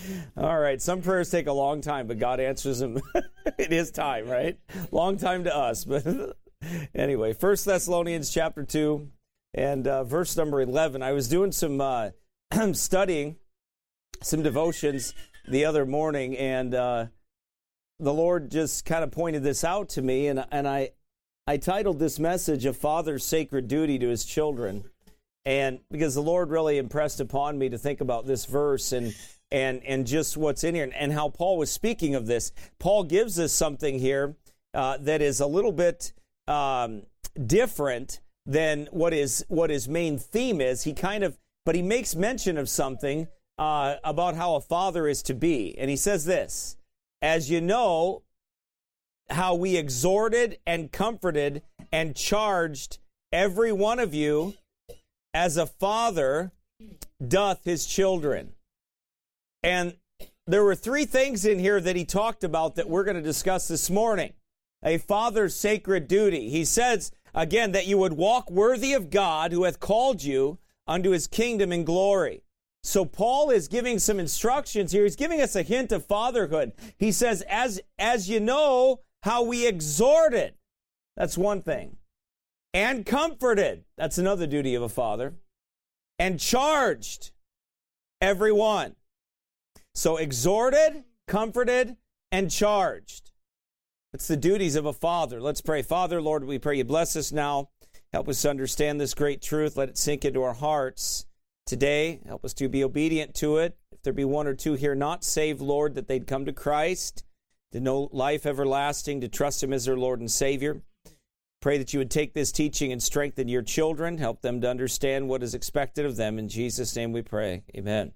All right, some prayers take a long time, but God answers them in His time, right? Long time to us, but anyway, 1 Thessalonians chapter 2 and verse number 11. I was doing some studying, some devotions the other morning, and the Lord just kind of pointed this out to me, and I titled this message, A Father's Sacred Duty to His Children. And because the Lord really impressed upon me to think about this verse and just what's in here and how Paul was speaking of this. Paul gives us something here that is a little bit different than what his main theme is. But he makes mention of something about how a father is to be. And he says this, as you know, how we exhorted and comforted and charged every one of you as a father doth his children. And there were three things in here that he talked about that we're going to discuss this morning. A father's sacred duty. He says, again, that you would walk worthy of God who hath called you unto his kingdom and glory. So Paul is giving some instructions here. He's giving us a hint of fatherhood. He says, as you know how we exhorted. That's one thing. And comforted. That's another duty of a father. And charged everyone. So exhorted, comforted, and charged. That's the duties of a father. Let's pray. Father, Lord, we pray you bless us now. Help us to understand this great truth. Let it sink into our hearts today. Help us to be obedient to it. If there be one or two here not saved, Lord, that they'd come to Christ, to know life everlasting, to trust him as their Lord and Savior. Pray that you would take this teaching and strengthen your children. Help them to understand what is expected of them. In Jesus' name we pray. Amen.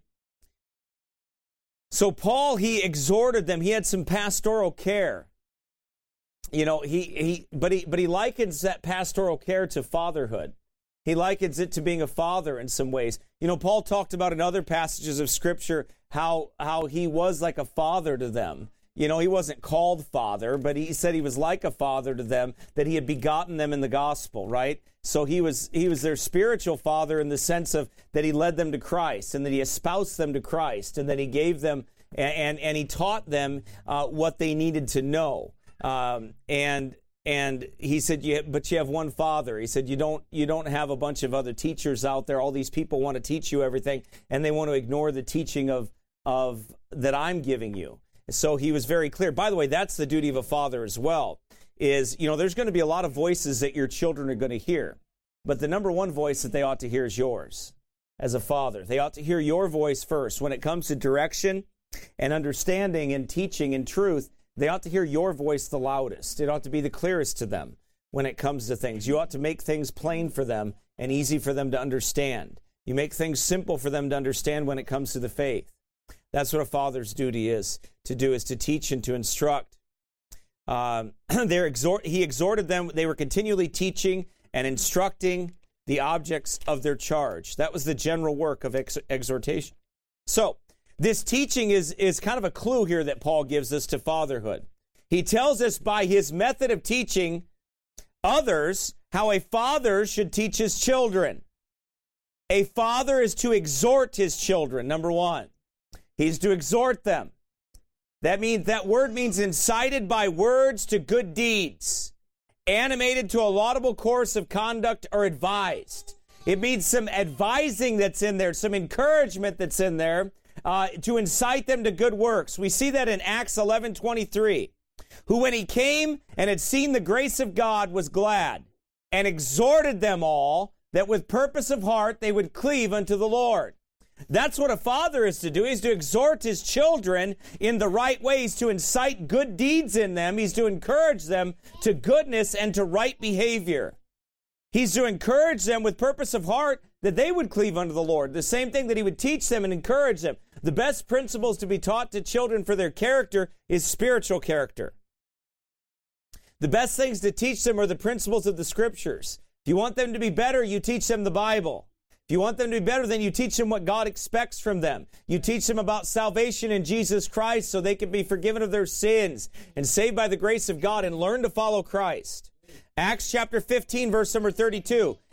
So Paul, he exhorted them. He had some pastoral care. You know, but he likens that pastoral care to fatherhood. He likens it to being a father in some ways. You know, Paul talked about in other passages of Scripture how he was like a father to them. You know, he wasn't called father, but he said he was like a father to them, that he had begotten them in the gospel, right? So he was their spiritual father in the sense of that he led them to Christ and that he espoused them to Christ and that he gave them and he taught them what they needed to know. And he said, but you have one father. He said, you don't have a bunch of other teachers out there. All these people want to teach you everything, and they want to ignore the teaching of that I'm giving you. So he was very clear. By the way, that's the duty of a father as well, is, you know, there's going to be a lot of voices that your children are going to hear. But the number one voice that they ought to hear is yours as a father. They ought to hear your voice first. When it comes to direction and understanding and teaching and truth, they ought to hear your voice the loudest. It ought to be the clearest to them when it comes to things. You ought to make things plain for them and easy for them to understand. You make things simple for them to understand when it comes to the faith. That's what a father's duty is to do, is to teach and to instruct. He exhorted them. They were continually teaching and instructing the objects of their charge. That was the general work of exhortation. So this teaching is kind of a clue here that Paul gives us to fatherhood. He tells us by his method of teaching others how a father should teach his children. A father is to exhort his children, number one. He's to exhort them. That word means incited by words to good deeds, animated to a laudable course of conduct or advised. It means some advising that's in there, some encouragement that's in there to incite them to good works. We see that in Acts 11:23. Who when he came and had seen the grace of God was glad and exhorted them all that with purpose of heart they would cleave unto the Lord. That's what a father is to do. He's to exhort his children in the right ways, to incite good deeds in them. He's to encourage them to goodness and to right behavior. He's to encourage them with purpose of heart that they would cleave unto the Lord. The same thing that he would teach them and encourage them. The best principles to be taught to children for their character is spiritual character. The best things to teach them are the principles of the Scriptures. If you want them to be better, you teach them the Bible. If you want them to be better, then you teach them what God expects from them. You teach them about salvation in Jesus Christ so they can be forgiven of their sins and saved by the grace of God and learn to follow Christ. Acts chapter 15, verse number 32.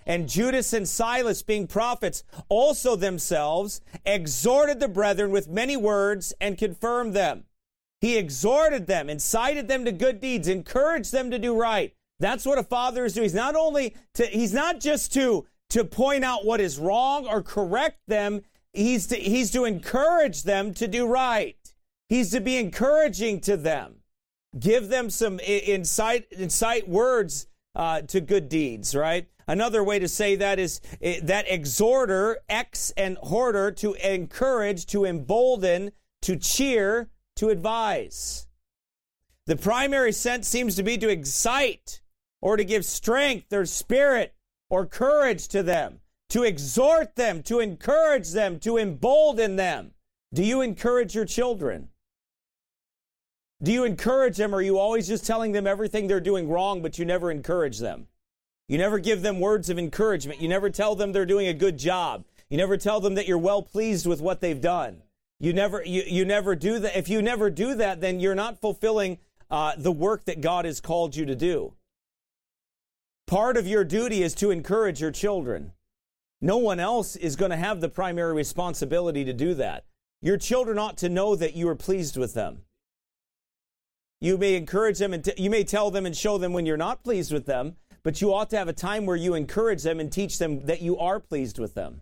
and Judas and Silas, being prophets, also themselves exhorted the brethren with many words and confirmed them. He exhorted them, incited them to good deeds, encouraged them to do right. That's what a father is doing. He's not just to point out what is wrong or correct them. He's to encourage them to do right. He's to be encouraging to them. Give them some incite words to good deeds, right? Another way to say that is that exhorter, ex and horter, to encourage, to embolden, to cheer, to advise. The primary sense seems to be to excite or to give strength or spirit or courage to them, to exhort them, to encourage them, to embolden them. Do you encourage your children? Do you encourage them, or are you always just telling them everything they're doing wrong, but you never encourage them? You never give them words of encouragement. You never tell them they're doing a good job. You never tell them that you're well pleased with what they've done. You never do that. If you never do that, then you're not fulfilling the work that God has called you to do. Part of your duty is to encourage your children. No one else is going to have the primary responsibility to do that. Your children ought to know that you are pleased with them. You may encourage them, and you may tell them and show them when you're not pleased with them, but you ought to have a time where you encourage them and teach them that you are pleased with them.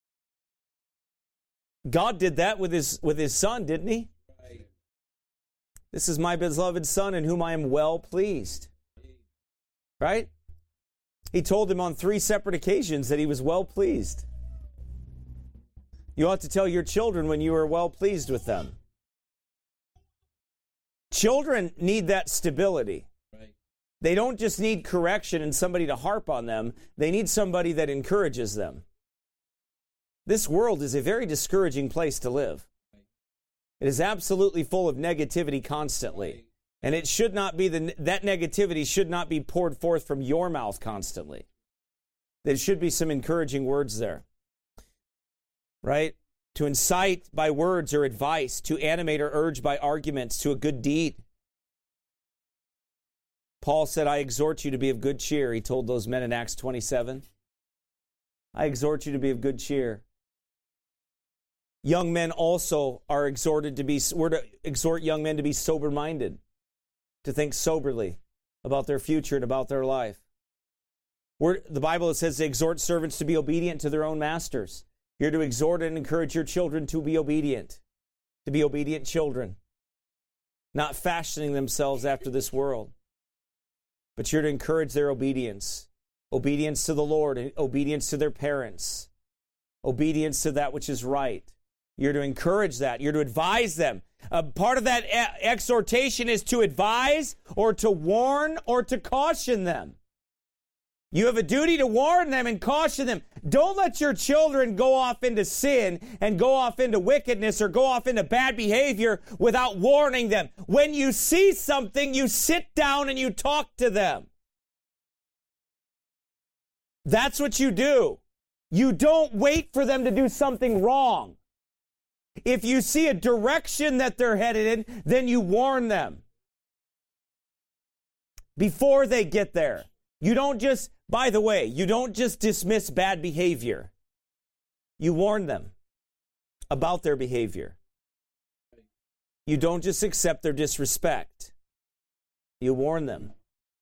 God did that with his son, didn't he? Right. This is my beloved son in whom I am well pleased. Right? He told him on 3 separate occasions that he was well pleased. You ought to tell your children when you are well pleased with them. Children need that stability. Right. They don't just need correction and somebody to harp on them. They need somebody that encourages them. This world is a very discouraging place to live. It is absolutely full of negativity constantly. And it should not be that negativity should not be poured forth from your mouth constantly. There should be some encouraging words there. Right? To incite by words or advice, to animate or urge by arguments to a good deed. Paul said, I exhort you to be of good cheer. He told those men in Acts 27. I exhort you to be of good cheer. Young men also are exhorted we're to exhort young men to be sober-minded, to think soberly about their future and about their life. The Bible says to exhort servants to be obedient to their own masters. You're to exhort and encourage your children to be obedient children, not fashioning themselves after this world. But you're to encourage their obedience to the Lord, obedience to their parents, obedience to that which is right. You're to encourage that. You're to advise them. Part of that exhortation is to advise or to warn or to caution them. You have a duty to warn them and caution them. Don't let your children go off into sin and go off into wickedness or go off into bad behavior without warning them. When you see something, you sit down and you talk to them. That's what you do. You don't wait for them to do something wrong. If you see a direction that they're headed in, then you warn them before they get there. You don't just dismiss bad behavior. You warn them about their behavior. You don't just accept their disrespect. You warn them.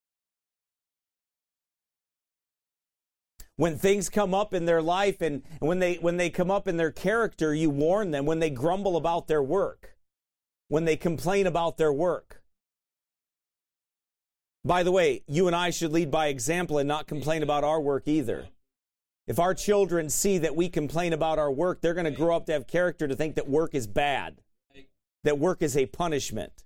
When things come up in their life and when they come up in their character, you warn them. When they grumble about their work, when they complain about their work. By the way, you and I should lead by example and not complain about our work either. If our children see that we complain about our work, they're going to grow up to have character to think that work is bad, that work is a punishment.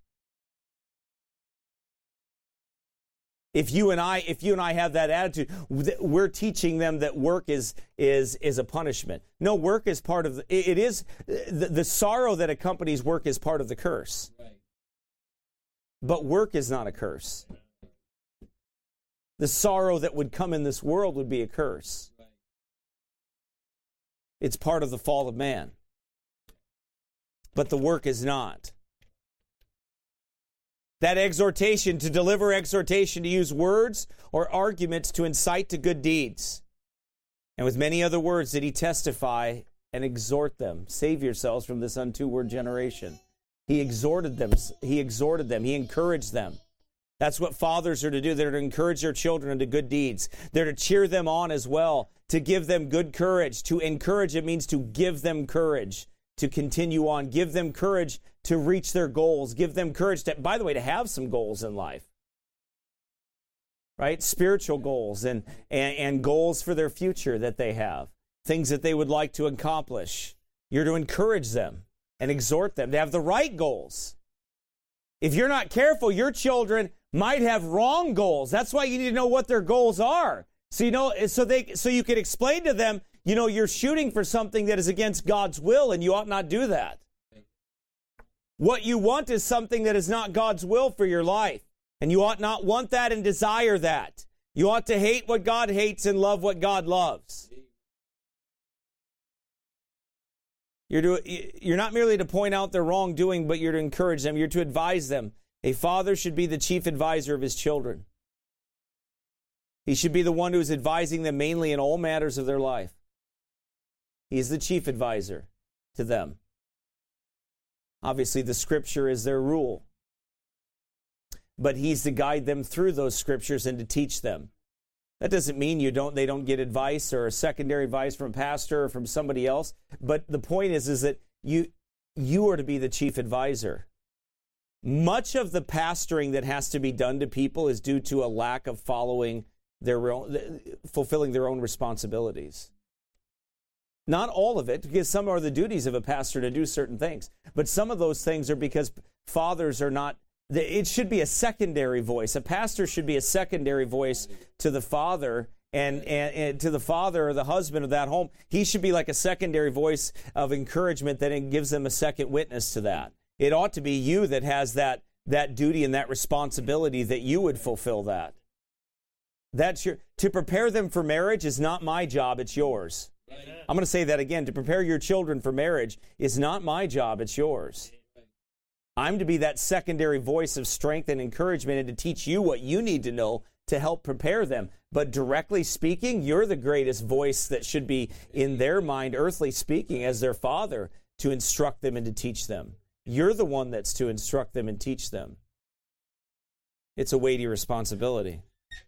If you and I have that attitude, we're teaching them that work is a punishment. No, work is part of the sorrow that accompanies work is part of the curse. But work is not a curse. The sorrow that would come in this world would be a curse. It's part of the fall of man. But the work is not. That exhortation, to deliver exhortation, to use words or arguments to incite to good deeds. And with many other words did he testify and exhort them. Save yourselves from this untoward generation. He exhorted them. He encouraged them. That's what fathers are to do. They're to encourage their children into good deeds. They're to cheer them on as well, to give them good courage. To encourage, it means to give them courage to continue on. Give them courage to reach their goals. Give them courage to, by the way, to have some goals in life. Right? Spiritual goals and goals for their future that they have. Things that they would like to accomplish. You're to encourage them and exhort them to have the right goals. If you're not careful, your children might have wrong goals. That's why you need to know what their goals are. So so you can explain to them, you're shooting for something that is against God's will, and you ought not do that. What you want is something that is not God's will for your life, and you ought not want that and desire that. You ought to hate what God hates and love what God loves. You're not merely to point out their wrongdoing, but you're to encourage them. You're to advise them. A father should be the chief advisor of his children. He should be the one who's advising them mainly in all matters of their life. He's the chief advisor to them. Obviously, the Scripture is their rule. But he's to guide them through those Scriptures and to teach them. That doesn't mean they don't get advice or secondary advice from a pastor or from somebody else. But the point is that you are to be the chief advisor. Much of the pastoring that has to be done to people is due to a lack of fulfilling their own responsibilities. Not all of it, because some are the duties of a pastor to do certain things. But some of those things are because fathers are not. It should be a secondary voice. A pastor should be a secondary voice to the father and to the father or the husband of that home. He should be like a secondary voice of encouragement that gives them a second witness to that. It ought to be you that has that duty and that responsibility, that you would fulfill that. To prepare them for marriage is not my job, it's yours. I'm going to say that again. To prepare your children for marriage is not my job, it's yours. I'm to be that secondary voice of strength and encouragement and to teach you what you need to know to help prepare them. But directly speaking, you're the greatest voice that should be in their mind, earthly speaking, as their father, to instruct them and to teach them. You're the one that's to instruct them and teach them. It's a weighty responsibility.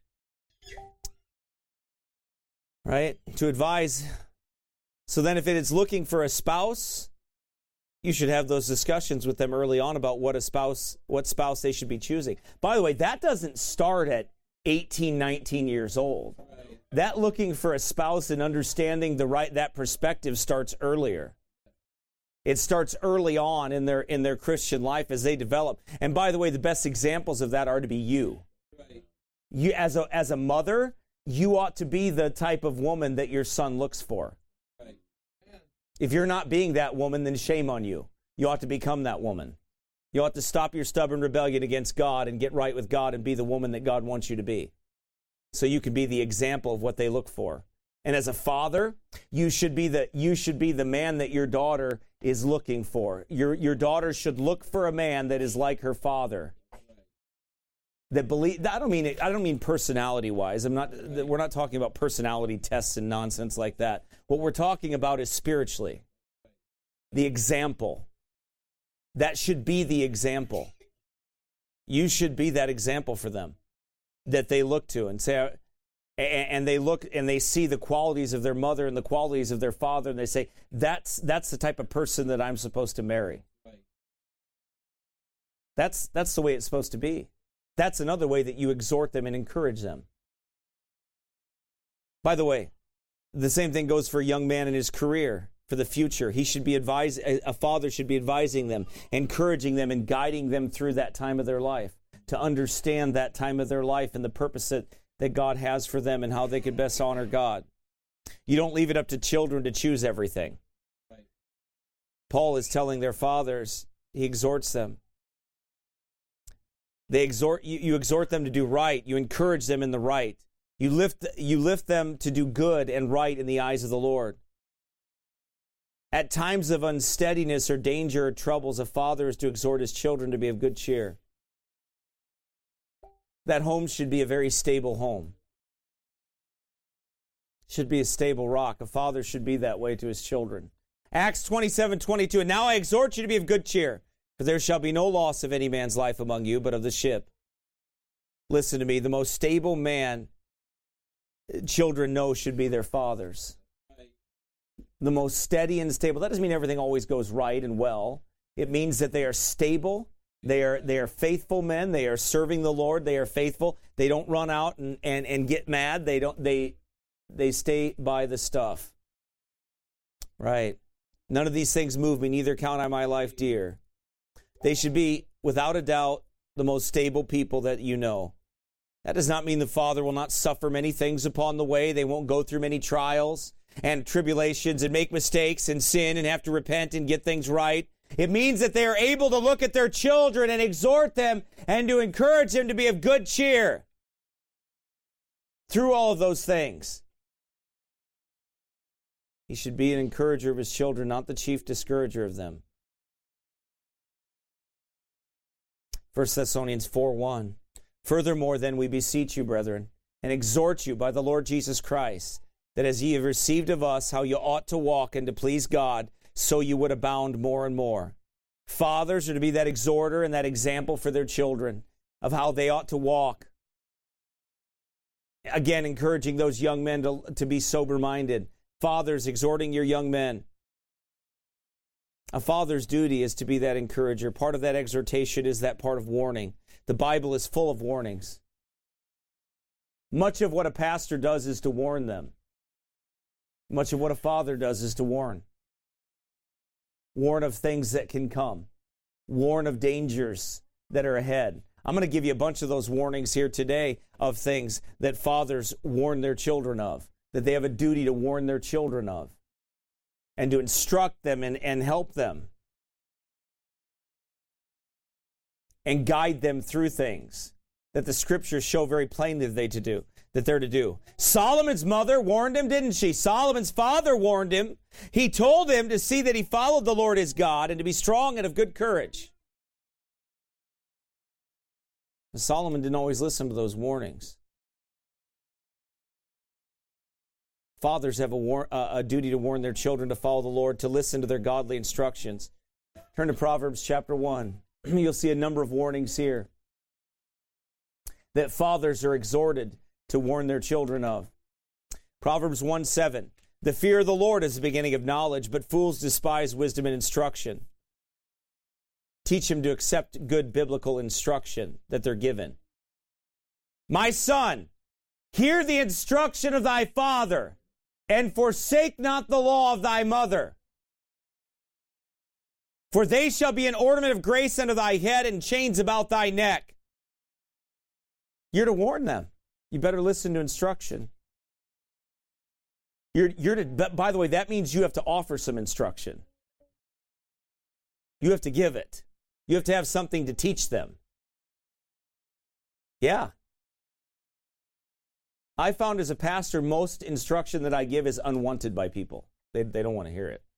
Right? To advise. So then if it is looking for a spouse, you should have those discussions with them early on about what spouse they should be choosing. By the way, that doesn't start at 18, 19 years old. That looking for a spouse and understanding that perspective starts earlier. It starts early on in their Christian life as they develop. And by the way, the best examples of that are to be you. You as a mother, you ought to be the type of woman that your son looks for. If you're not being that woman, then shame on you. You ought to become that woman. You ought to stop your stubborn rebellion against God and get right with God and be the woman that God wants you to be. So you can be the example of what they look for. And as a father, you should be the man that your daughter is looking for. Your daughter should look for a man that is like her father. I don't mean personality-wise. We're not talking about personality tests and nonsense like that. What we're talking about is spiritually. The example. That should be the example. You should be that example for them that they look to and say, and they look and they see the qualities of their mother and the qualities of their father, and they say, that's the type of person that I'm supposed to marry. That's the way it's supposed to be. That's another way that you exhort them and encourage them. By the way, the same thing goes for a young man in his career, for the future. A father should be advising them, encouraging them, and guiding them through that time of their life, to understand that time of their life and the purpose that God has for them and how they can best honor God. You don't leave it up to children to choose everything. Paul is telling their fathers, he exhorts them. You exhort them to do right. You encourage them in the right. You lift them to do good and right in the eyes of the Lord. At times of unsteadiness or danger or troubles, a father is to exhort his children to be of good cheer. That home should be a very stable home. should be a stable rock. A father should be that way to his children. Acts 27:22, and now I exhort you to be of good cheer, for there shall be no loss of any man's life among you, but of the ship. Listen to me, the most stable man children know should be their fathers. The most steady and stable. That doesn't mean everything always goes right and well. It means that they are stable. They are faithful men. They are serving the Lord. They are faithful. They don't run out and get mad. They stay by the stuff. Right. None of these things move me, neither count I my life dear. They should be, without a doubt, the most stable people that you know. That does not mean the father will not suffer many things upon the way. They won't go through many trials and tribulations and make mistakes and sin and have to repent and get things right. It means that they are able to look at their children and exhort them and to encourage them to be of good cheer through all of those things. He should be an encourager of his children, not the chief discourager of them. 1 Thessalonians 4:1. Furthermore, then, we beseech you, brethren, and exhort you by the Lord Jesus Christ, that as ye have received of us how you ought to walk and to please God, so you would abound more and more. Fathers are to be that exhorter and that example for their children of how they ought to walk. Again, encouraging those young men to be sober-minded. Fathers exhorting your young men. A father's duty is to be that encourager. Part of that exhortation is that part of warning. The Bible is full of warnings. Much of what a pastor does is to warn them. Much of what a father does is to warn. Warn of things that can come. Warn of dangers that are ahead. I'm going to give you a bunch of those warnings here today of things that fathers warn their children of, that they have a duty to warn their children of, and to instruct them and help them, and guide them through things that the scriptures show very plainly that they're to do. Solomon's mother warned him, didn't she? Solomon's father warned him. He told him to see that he followed the Lord his God and to be strong and of good courage. And Solomon didn't always listen to those warnings. Fathers have a duty to warn their children to follow the Lord, to listen to their godly instructions. Turn to Proverbs chapter 1. You'll see a number of warnings here that fathers are exhorted to warn their children of. Proverbs 1:7. The fear of the Lord is the beginning of knowledge, but fools despise wisdom and instruction. Teach them to accept good biblical instruction that they're given. My son, hear the instruction of thy father, and forsake not the law of thy mother. For they shall be an ornament of grace unto thy head and chains about thy neck. You're to warn them. You better listen to instruction. By the way, that means you have to offer some instruction. You have to give it. You have to have something to teach them. Yeah. I found as a pastor, most instruction that I give is unwanted by people. They don't want to hear it.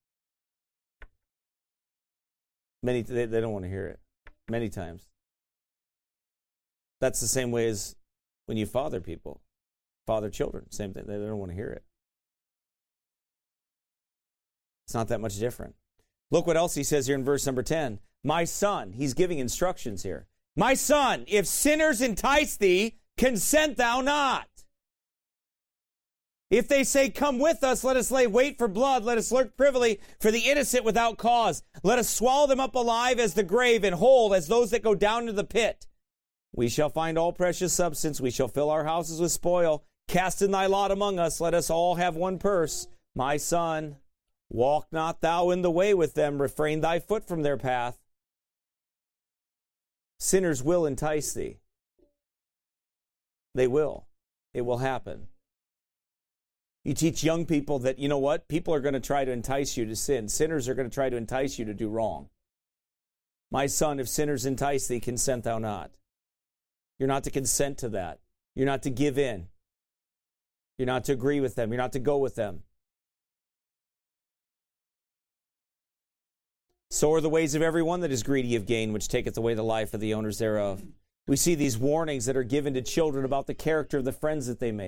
They don't want to hear it. Many times. That's the same way as when you father people. Father children. Same thing. They don't want to hear it. It's not that much different. Look what else he says here in verse number 10. My son, he's giving instructions here. My son, if sinners entice thee, consent thou not. If they say, come with us, let us lay wait for blood, let us lurk privily for the innocent without cause. Let us swallow them up alive as the grave and whole as those that go down into the pit. We shall find all precious substance. We shall fill our houses with spoil. Cast in thy lot among us. Let us all have one purse. My son, walk not thou in the way with them. Refrain thy foot from their path. Sinners will entice thee. They will. It will happen. You teach young people that, you know what? People are going to try to entice you to sin. Sinners are going to try to entice you to do wrong. My son, if sinners entice thee, consent thou not. You're not to consent to that. You're not to give in. You're not to agree with them. You're not to go with them. So are the ways of everyone that is greedy of gain, which taketh away the life of the owners thereof. We see these warnings that are given to children about the character of the friends that they make.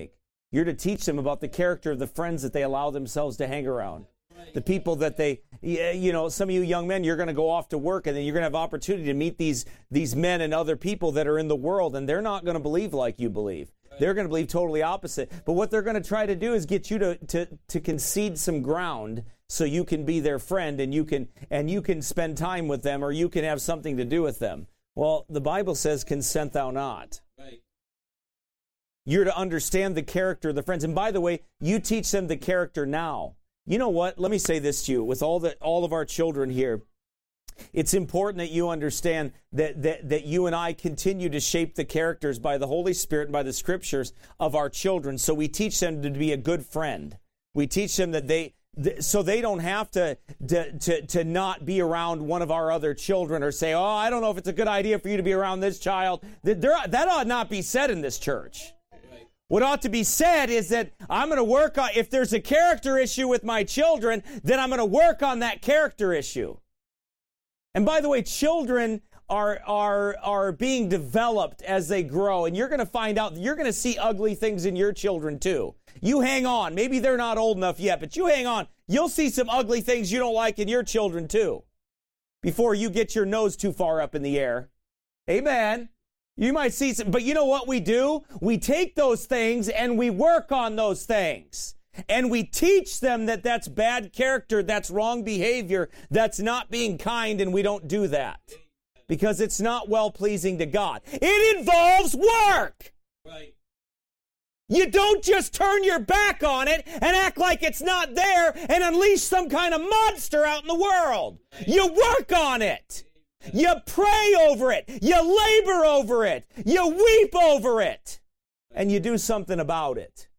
You're to teach them about the character of the friends that they allow themselves to hang around. The people that they, some of you young men, you're going to go off to work, and then you're going to have opportunity to meet these men and other people that are in the world, and they're not going to believe like you believe. They're going to believe totally opposite. But what they're going to try to do is get you to concede some ground so you can be their friend, and you can spend time with them, or you can have something to do with them. Well, the Bible says, consent thou not. Right. You're to understand the character of the friends. And by the way, you teach them the character now. You know what? Let me say this to you. With all of our children here, it's important that you understand that you and I continue to shape the characters by the Holy Spirit and by the Scriptures of our children. So we teach them to be a good friend. We teach them that so they don't have to not be around one of our other children, or say, oh, I don't know if it's a good idea for you to be around this child. That ought not be said in this church. What ought to be said is that I'm going to work on, if there's a character issue with my children, then I'm going to work on that character issue. And by the way, children are being developed as they grow, and you're going to find out, you're going to see ugly things in your children too. You hang on. Maybe they're not old enough yet, but you hang on. You'll see some ugly things you don't like in your children too, before you get your nose too far up in the air. Amen. You might see some, but you know what we do? We take those things and we work on those things. And we teach them that that's bad character, that's wrong behavior, that's not being kind, and we don't do that. Because it's not well-pleasing to God. It involves work. Right. You don't just turn your back on it and act like it's not there and unleash some kind of monster out in the world. You work on it. You pray over it. You labor over it. You weep over it. And you do something about it.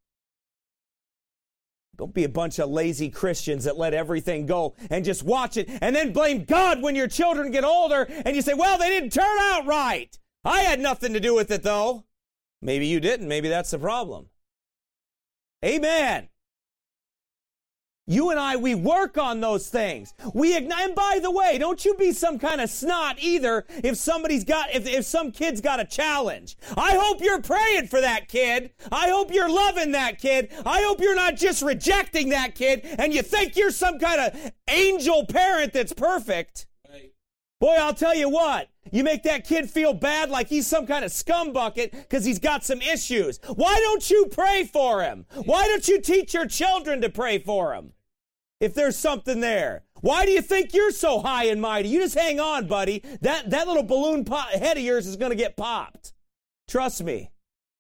Don't be a bunch of lazy Christians that let everything go and just watch it and then blame God when your children get older and you say, well, they didn't turn out right. I had nothing to do with it, though. Maybe you didn't. Maybe that's the problem. Amen. You and I, we work on those things. And by the way, don't you be some kind of snot either if some kid's got a challenge. I hope you're praying for that kid. I hope you're loving that kid. I hope you're not just rejecting that kid and you think you're some kind of angel parent that's perfect. Right. Boy, I'll tell you what, you make that kid feel bad like he's some kind of scumbucket because he's got some issues. Why don't you pray for him? Why don't you teach your children to pray for him? If there's something there. Why do you think you're so high and mighty? You just hang on, buddy. That little balloon head of yours is going to get popped. Trust me.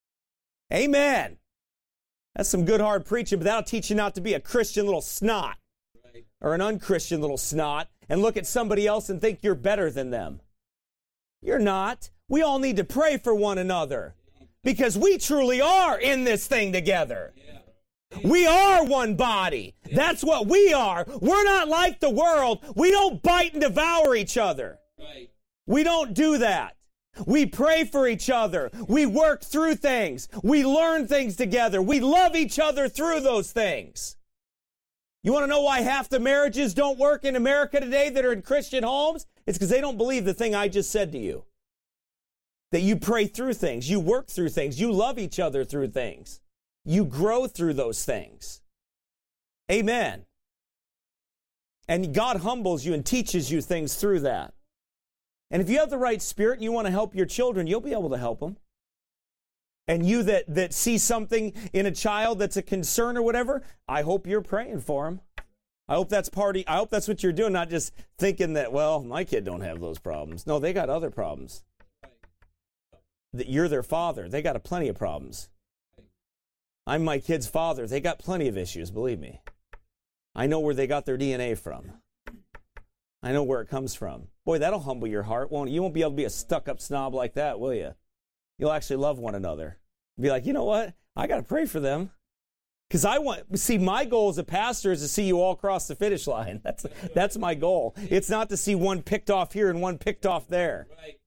Amen. That's some good hard preaching, but that'll teach you not to be a Christian little snot. Right. Or an unchristian little snot and look at somebody else and think you're better than them. You're not. We all need to pray for one another because we truly are in this thing together. Yeah. We are one body. That's what we are. We're not like the world. We don't bite and devour each other. Right. We don't do that. We pray for each other. We work through things. We learn things together. We love each other through those things. You want to know why half the marriages don't work in America today that are in Christian homes? It's because they don't believe the thing I just said to you. That you pray through things. You work through things. You love each other through things. You grow through those things. Amen. And God humbles you and teaches you things through that. And if you have the right spirit and you want to help your children, you'll be able to help them. And you that see something in a child that's a concern or whatever, I hope you're praying for them. I hope that's what you're doing, not just thinking that, well, my kid don't have those problems. No, they got other problems. That you're their father. They got plenty of problems. I'm my kid's father. They got plenty of issues, believe me. I know where they got their DNA from. I know where it comes from. Boy, that'll humble your heart, won't it? You won't be able to be a stuck-up snob like that, will you? You'll actually love one another. Be like, you know what? I got to pray for them. Because my goal as a pastor is to see you all cross the finish line. That's my goal. It's not to see one picked off here and one picked off there.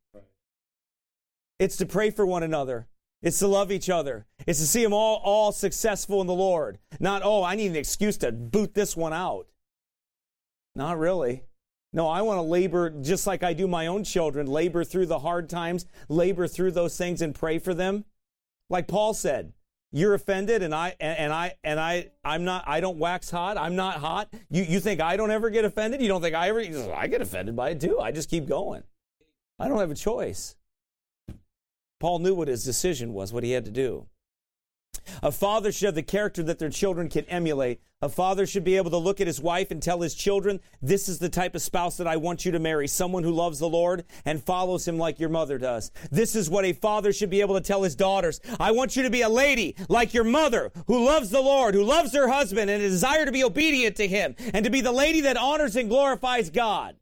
It's to pray for one another. It's to love each other. It's to see them all successful in the Lord. Not, I need an excuse to boot this one out. Not really. No, I want to labor just like I do my own children, labor through the hard times, labor through those things and pray for them. Like Paul said, You're offended, and I'm not. I don't wax hot. I'm not hot. You think I don't ever get offended? You don't think I ever? I get offended by it too. I just keep going. I don't have a choice. Paul knew what his decision was, what he had to do. A father should have the character that their children can emulate. A father should be able to look at his wife and tell his children, this is the type of spouse that I want you to marry, someone who loves the Lord and follows him like your mother does. This is what a father should be able to tell his daughters. I want you to be a lady like your mother who loves the Lord, who loves her husband and a desire to be obedient to him and to be the lady that honors and glorifies God.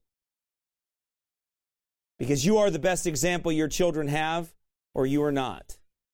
Because you are the best example your children have, or you are not.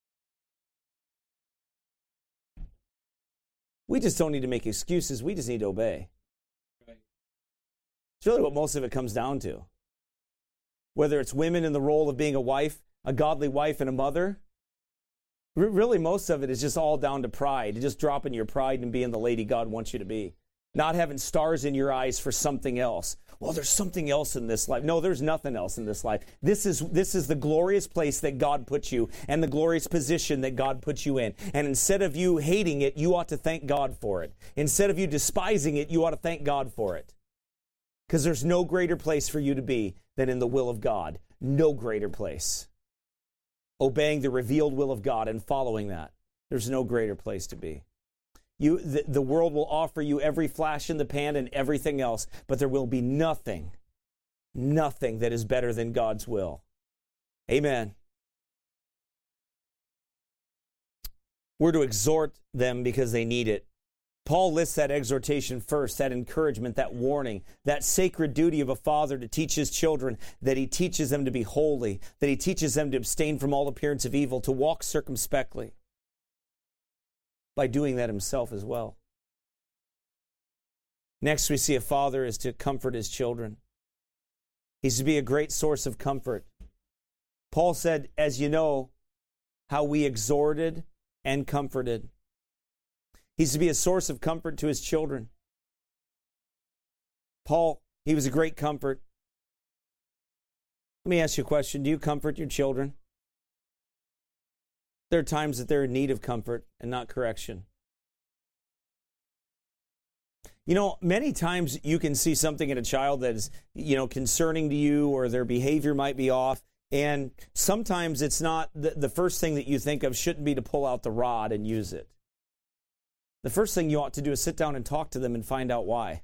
We just don't need to make excuses. We just need to obey. Right. It's really what most of it comes down to. Whether it's women in the role of being a wife, a godly wife and a mother, really most of it is just all down to pride. Just dropping your pride and being the lady God wants you to be. Not having stars in your eyes for something else. Well, there's something else in this life. No, there's nothing else in this life. This is the glorious place that God put you and the glorious position that God put you in. And instead of you hating it, you ought to thank God for it. Instead of you despising it, you ought to thank God for it. Because there's no greater place for you to be than in the will of God. No greater place. Obeying the revealed will of God and following that. There's no greater place to be. The world will offer you every flash in the pan and everything else, but there will be nothing that is better than God's will. Amen. We're to exhort them because they need it. Paul lists that exhortation first, that encouragement, that warning, that sacred duty of a father to teach his children, that he teaches them to be holy, that he teaches them to abstain from all appearance of evil, to walk circumspectly. By doing that himself as well. Next, we see a father is to comfort his children. He's to be a great source of comfort. Paul said, as you know, how we exhorted and comforted. He's to be a source of comfort to his children. Paul, he was a great comfort. Let me ask you a question. Do you comfort your children? There are times that they're in need of comfort and not correction. You know, many times you can see something in a child that is, concerning to you, or their behavior might be off. And sometimes it's not the first thing that you think of shouldn't be to pull out the rod and use it. The first thing you ought to do is sit down and talk to them and find out why.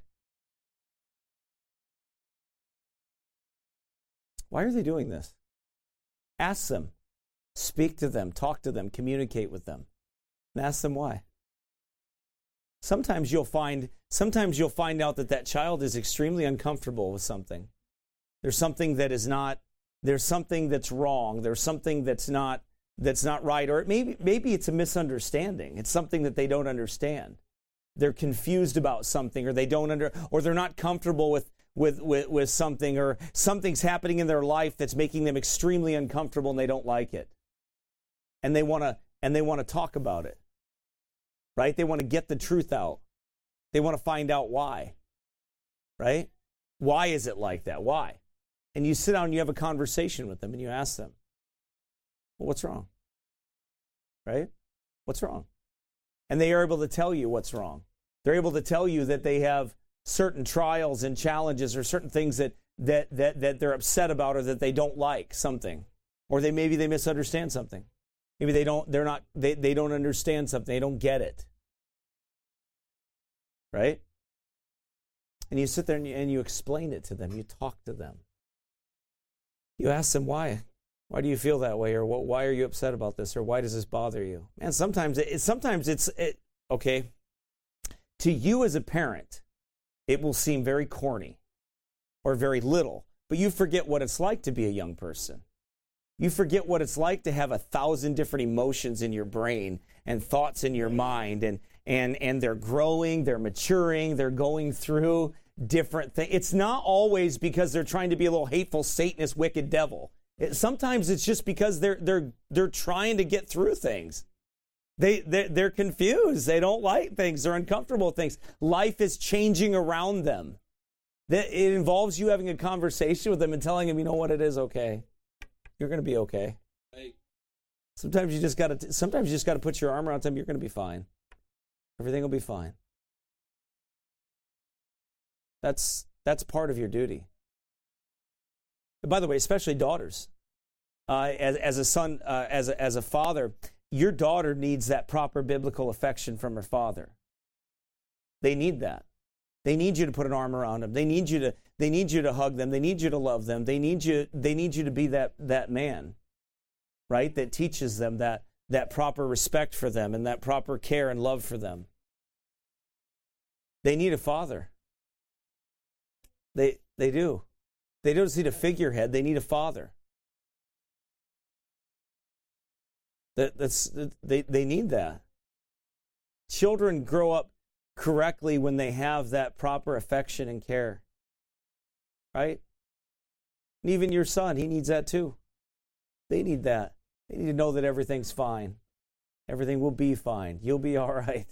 Why are they doing this? Ask them. Speak to them, talk to them, communicate with them, and ask them why. Sometimes you'll find out that child is extremely uncomfortable with something. There's something that's wrong. There's something that's not right, or maybe it's a misunderstanding. It's something that they don't understand. They're confused about something, or or they're not comfortable with something, or something's happening in their life that's making them extremely uncomfortable and they don't like it. And they want to talk about it. Right? They want to get the truth out. They want to find out why. Right? Why is it like that? Why? And you sit down and you have a conversation with them and you ask them, well, what's wrong? Right? What's wrong? And they are able to tell you what's wrong. They're able to tell you that they have certain trials and challenges, or certain things that they're upset about, or that they don't like something, or maybe they misunderstand something. Maybe they don't understand something. They don't get it. Right? And you sit there and you explain it to them. You talk to them. You ask them why. Why do you feel that way? Or why are you upset about this? Or why does this bother you? Man, sometimes it's okay. To you as a parent, it will seem very corny or very little, but you forget what it's like to be a young person. You forget what it's like to have 1,000 different emotions in your brain and thoughts in your mind, and they're growing, they're maturing, they're going through different things. It's not always because they're trying to be a little hateful Satanist, wicked devil. Sometimes it's just because they're trying to get through things. They're confused. They don't like things. They're uncomfortable with things. Life is changing around them. It involves you having a conversation with them and telling them, you know what, it is okay. You're going to be okay. Sometimes you just got to put your arm around them. You're going to be fine. Everything will be fine. That's part of your duty. And by the way, especially daughters. As a son, as a father, your daughter needs that proper biblical affection from her father. They need that. They need you to put an arm around them. They need you to hug them. They need you to love them. They need you to be that man, right? That teaches them that proper respect for them and that proper care and love for them. They need a father. They do. They don't just need a figurehead. They need a father. They need that. Children grow up correctly when they have that proper affection and care. Right? And even your son, he needs that too. They need that. They need to know that everything's fine. Everything will be fine. You'll be all right.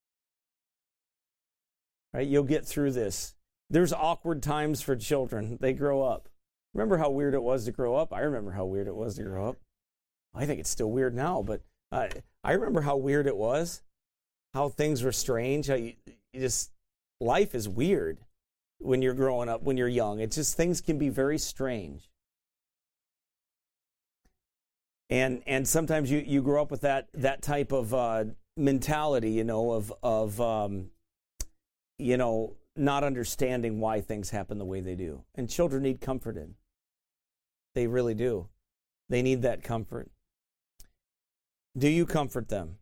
Right? You'll get through this. There's awkward times for children. They grow up. Remember how weird it was to grow up? I remember how weird it was to grow up. I think it's still weird now, but I remember how weird it was, how things were strange, how you just, life is weird when you're growing up, when you're young. It's just, things can be very strange. And sometimes you grow up with that type of mentality, of not understanding why things happen the way they do. And children need comforted. They really do. They need that comfort. Do you comfort them?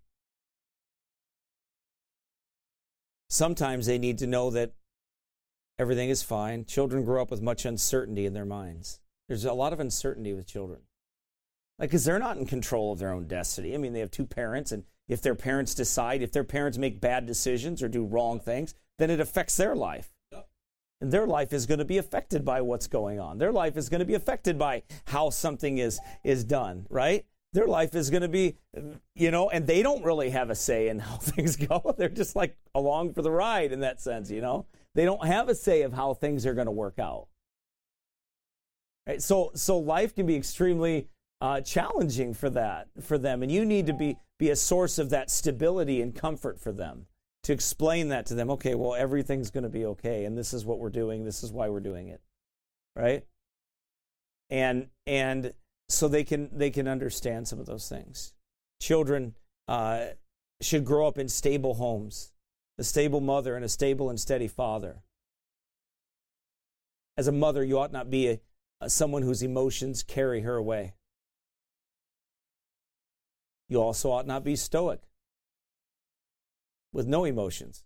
Sometimes they need to know that everything is fine. Children grow up with much uncertainty in their minds. There's a lot of uncertainty with children. Because they're not in control of their own destiny. I mean, they have two parents, and if their parents make bad decisions or do wrong things, then it affects their life. And their life is going to be affected by what's going on. Their life is going to be affected by how something is done, right? Their life is going to be, and they don't really have a say in how things go. They're just like along for the ride in that sense, They don't have a say of how things are going to work out. Right? So life can be extremely challenging for them, and you need to be a source of that stability and comfort for them, to explain that to them. Okay, well, everything's going to be okay, and this is what we're doing. This is why we're doing it, right? And so they can understand some of those things. Children should grow up in stable homes, a stable mother and a stable and steady father. As a mother, you ought not be someone whose emotions carry her away. You also ought not be stoic, with no emotions.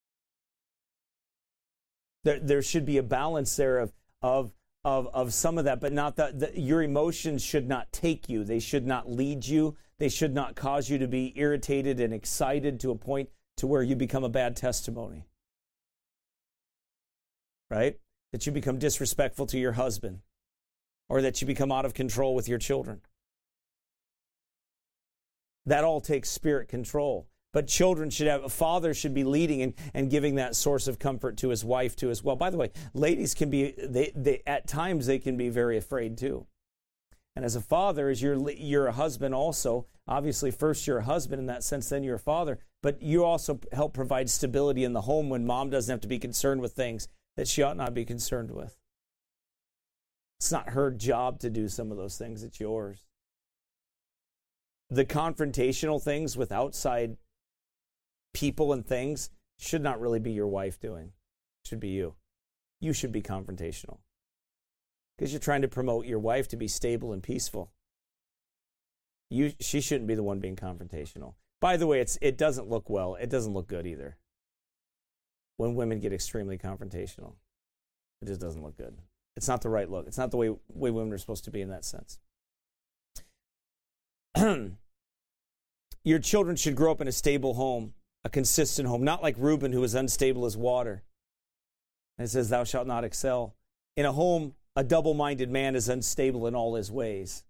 There should be a balance there of some of that, but not that your emotions should not take you. They should not lead you. They should not cause you to be irritated and excited to a point to where you become a bad testimony. Right? That you become disrespectful to your husband, or that you become out of control with your children. That all takes spirit control. But a father should be leading and giving that source of comfort to his wife too as well. By the way, ladies can be, they at times they can be very afraid too. And as a father, as you're a husband also, obviously first you're a husband in that sense, then you're a father, but you also help provide stability in the home when mom doesn't have to be concerned with things that she ought not be concerned with. It's not her job to do some of those things, it's yours. The confrontational things with outside people and things should not really be your wife doing. It should be you. You should be confrontational, because you're trying to promote your wife to be stable and peaceful. She shouldn't be the one being confrontational. By the way, it doesn't look well. It doesn't look good either. When women get extremely confrontational, it just doesn't look good. It's not the right look. It's not the way women are supposed to be in that sense. Your children should grow up in a stable home, a consistent home, not like Reuben, who was unstable as water. And it says, thou shalt not excel. In a home, a double-minded man is unstable in all his ways.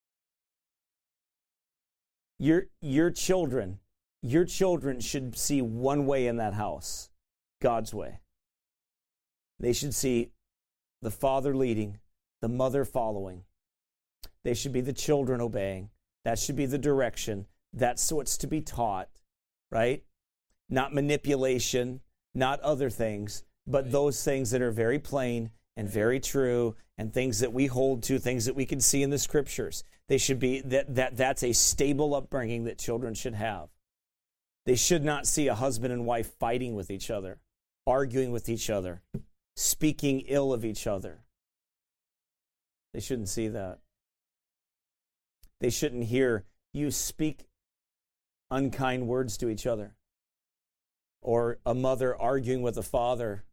Your children should see one way in that house, God's way. They should see the father leading, the mother following. They should be the children obeying. That should be the direction. That's what's to be taught, right? Not manipulation, not other things, but those things that are very plain and very true and things that we hold to, things that we can see in the scriptures. They should be, that's a stable upbringing that children should have. They should not see a husband and wife fighting with each other, arguing with each other, speaking ill of each other. They shouldn't see that. They shouldn't hear you speak unkind words to each other, or a mother arguing with a father.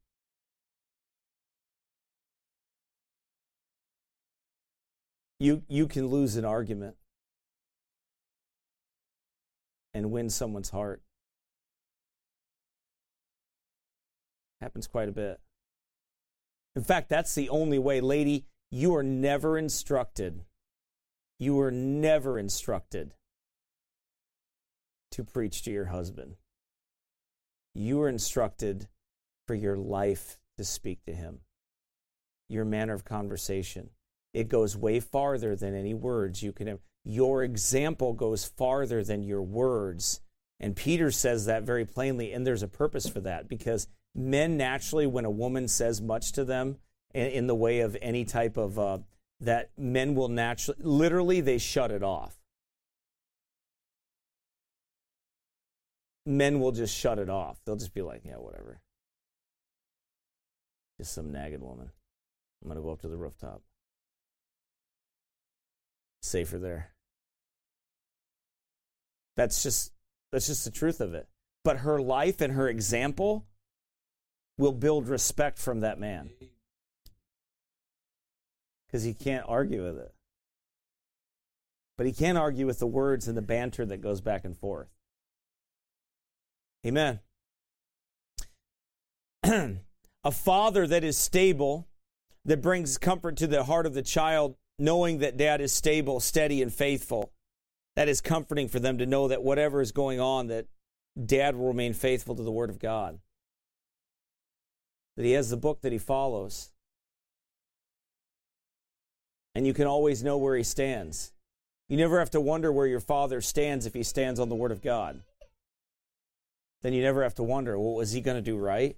You can lose an argument and win someone's heart. Happens quite a bit. In fact, that's the only way, lady, you are never instructed. You are never instructed to preach to your husband. You are instructed for your life to speak to him, your manner of conversation. It goes way farther than any words you can have. Your example goes farther than your words. And Peter says that very plainly, and there's a purpose for that, because men naturally, when a woman says much to them in the way of any type of, that men will naturally, literally, they shut it off. Men will just shut it off. They'll just be like, yeah, whatever. Just some nagging woman. I'm going to go up to the rooftop. Safer there. That's just the truth of it. But her life and her example will build respect from that man, because he can't argue with it. But he can't argue with the words and the banter that goes back and forth. Amen. A father that is stable, that brings comfort to the heart of the child, knowing that dad is stable, steady, and faithful. That is comforting for them to know that whatever is going on, that dad will remain faithful to the Word of God. That he has the book that he follows. And you can always know where he stands. You never have to wonder where your father stands if he stands on the Word of God. Then you never have to wonder, well, was he going to do right?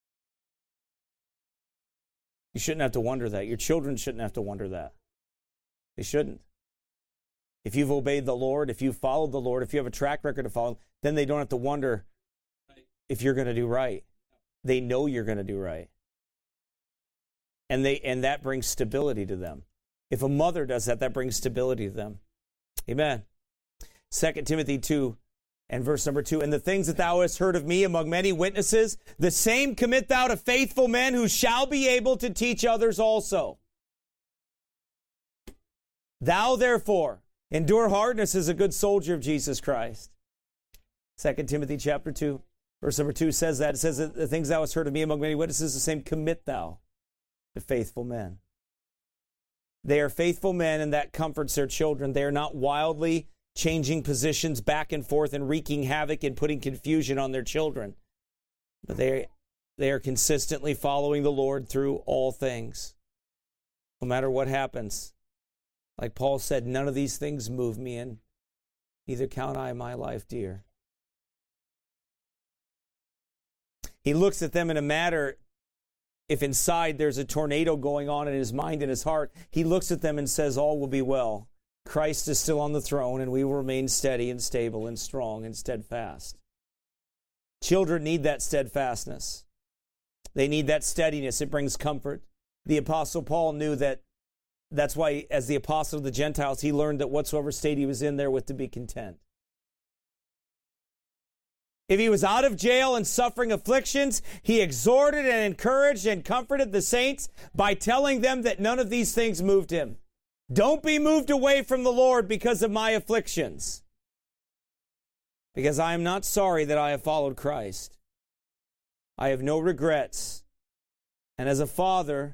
You shouldn't have to wonder that. Your children shouldn't have to wonder that. They shouldn't. If you've obeyed the Lord, if you've followed the Lord, if you have a track record to follow, then they don't have to wonder if you're going to do right. They know you're going to do right. And that brings stability to them. If a mother does that, that brings stability to them. Amen. 2 Timothy 2 and verse number 2. And the things that thou hast heard of me among many witnesses, the same commit thou to faithful men who shall be able to teach others also. Thou therefore endure hardness as a good soldier of Jesus Christ. 2 Timothy chapter 2, verse number 2 says that. It says that the things thou hast heard of me among many witnesses, the same commit thou to faithful men. They are faithful men, and that comforts their children. They are not wildly changing positions back and forth and wreaking havoc and putting confusion on their children. But they are consistently following the Lord through all things, no matter what happens. Like Paul said, none of these things move me, and neither count I my life dear. He looks at them in a matter, if inside there's a tornado going on in his mind and his heart, he looks at them and says, all will be well. Christ is still on the throne, and we will remain steady and stable and strong and steadfast. Children need that steadfastness. They need that steadiness. It brings comfort. The Apostle Paul knew that. That's why, as the apostle of the Gentiles, he learned that whatsoever state he was in therewith to be content. If he was out of jail and suffering afflictions, he exhorted and encouraged and comforted the saints by telling them that none of these things moved him. Don't be moved away from the Lord because of my afflictions, because I am not sorry that I have followed Christ. I have no regrets. And as a father,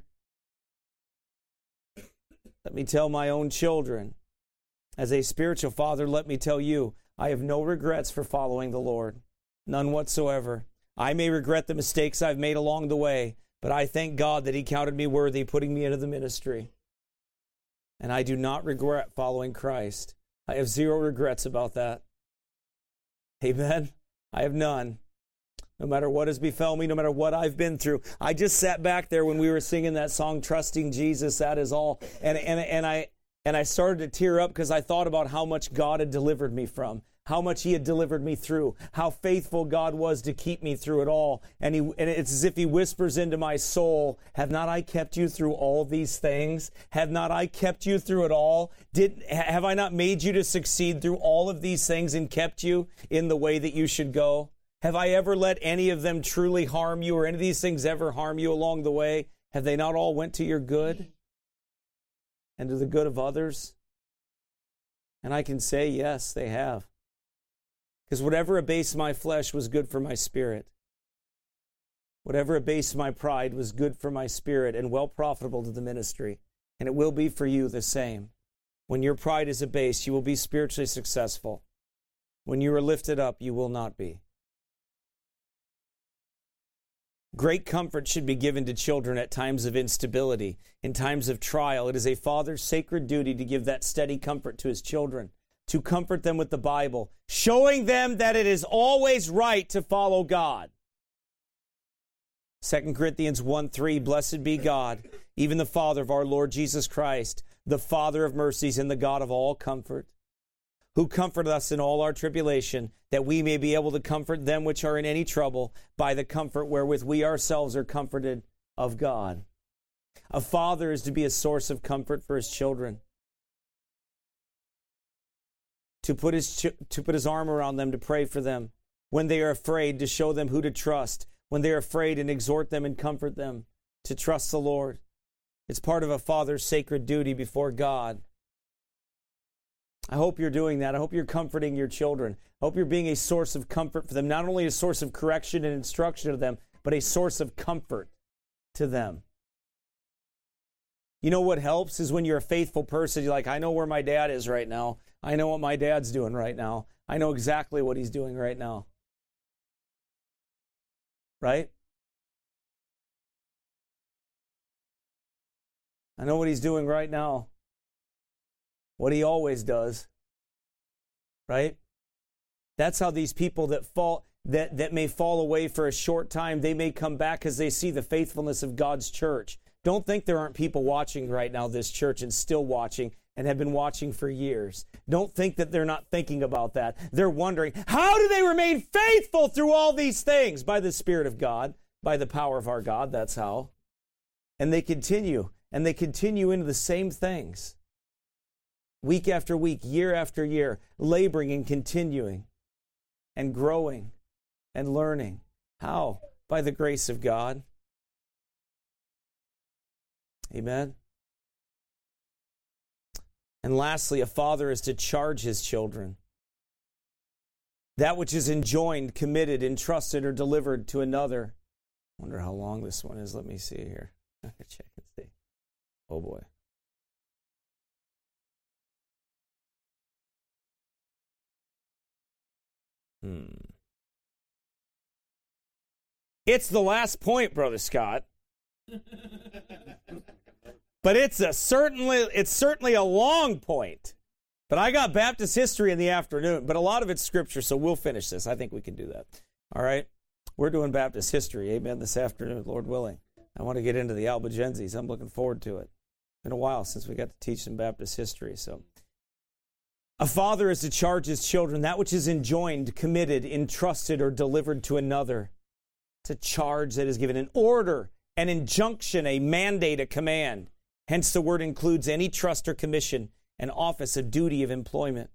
let me tell my own children, as a spiritual father, let me tell you, I have no regrets for following the Lord. None whatsoever. I may regret the mistakes I've made along the way, but I thank God that He counted me worthy, putting me into the ministry. And I do not regret following Christ. I have zero regrets about that. Amen. I have none. No matter what has befell me, no matter what I've been through. I just sat back there when we were singing that song, Trusting Jesus, That Is All. And I started to tear up because I thought about how much God had delivered me from, how much He had delivered me through, how faithful God was to keep me through it all. And it's as if He whispers into my soul, have not I kept you through all these things? Have not I kept you through it all? Have I not made you to succeed through all of these things and kept you in the way that you should go? Have I ever let any of them truly harm you, or any of these things ever harm you along the way? Have they not all went to your good and to the good of others? And I can say, yes, they have. Because whatever abased my flesh was good for my spirit. Whatever abased my pride was good for my spirit and well profitable to the ministry. And it will be for you the same. When your pride is abased, you will be spiritually successful. When you are lifted up, you will not be. Great comfort should be given to children at times of instability, in times of trial. It is a father's sacred duty to give that steady comfort to his children, to comfort them with the Bible, showing them that it is always right to follow God. 2 Corinthians 1:3, blessed be God, even the Father of our Lord Jesus Christ, the Father of mercies and the God of all comfort, who comforted us in all our tribulation, that we may be able to comfort them which are in any trouble by the comfort wherewith we ourselves are comforted of God. A father is to be a source of comfort for his children, to put his arm around them, to pray for them. When they are afraid, to show them who to trust. When they are afraid, and exhort them and comfort them to trust the Lord. It's part of a father's sacred duty before God. I hope you're doing that. I hope you're comforting your children. I hope you're being a source of comfort for them, not only a source of correction and instruction to them, but a source of comfort to them. You know what helps is when you're a faithful person, you're like, I know where my dad is right now. I know what my dad's doing right now. I know exactly what he's doing right now. Right? I know what he's doing right now. What he always does. Right? That's how these people that may fall away for a short time, they may come back because they see the faithfulness of God's church. Don't think there aren't people watching right now, this church, and still watching, and have been watching for years. Don't think that they're not thinking about that. They're wondering, how do they remain faithful through all these things? By the Spirit of God, by the power of our God, that's how. And they continue into the same things. Week after week, year after year, laboring and continuing and growing and learning. How? By the grace of God. Amen. And lastly, a father is to charge his children. That which is enjoined, committed, entrusted, or delivered to another. I wonder how long this one is. Let me see here. Check and see. Oh boy. It's the last point, Brother Scott. But it's certainly a long point. But I got Baptist history in the afternoon, but a lot of it's scripture, so we'll finish this. I think we can do that. All right? We're doing Baptist history, amen, this afternoon, Lord willing. I want to get into the Albigenses. I'm looking forward to it. It's been a while since we got to teach some Baptist history, so. A father is to charge his children that which is enjoined, committed, entrusted, or delivered to another. It's a charge that is given, an order, an injunction, a mandate, a command. Hence the word includes any trust or commission, an office, a duty of employment.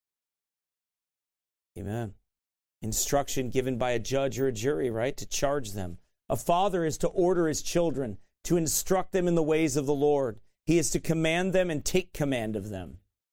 Amen. Instruction given by a judge or a jury, right? To charge them. A father is to order his children, to instruct them in the ways of the Lord. He is to command them and take command of them.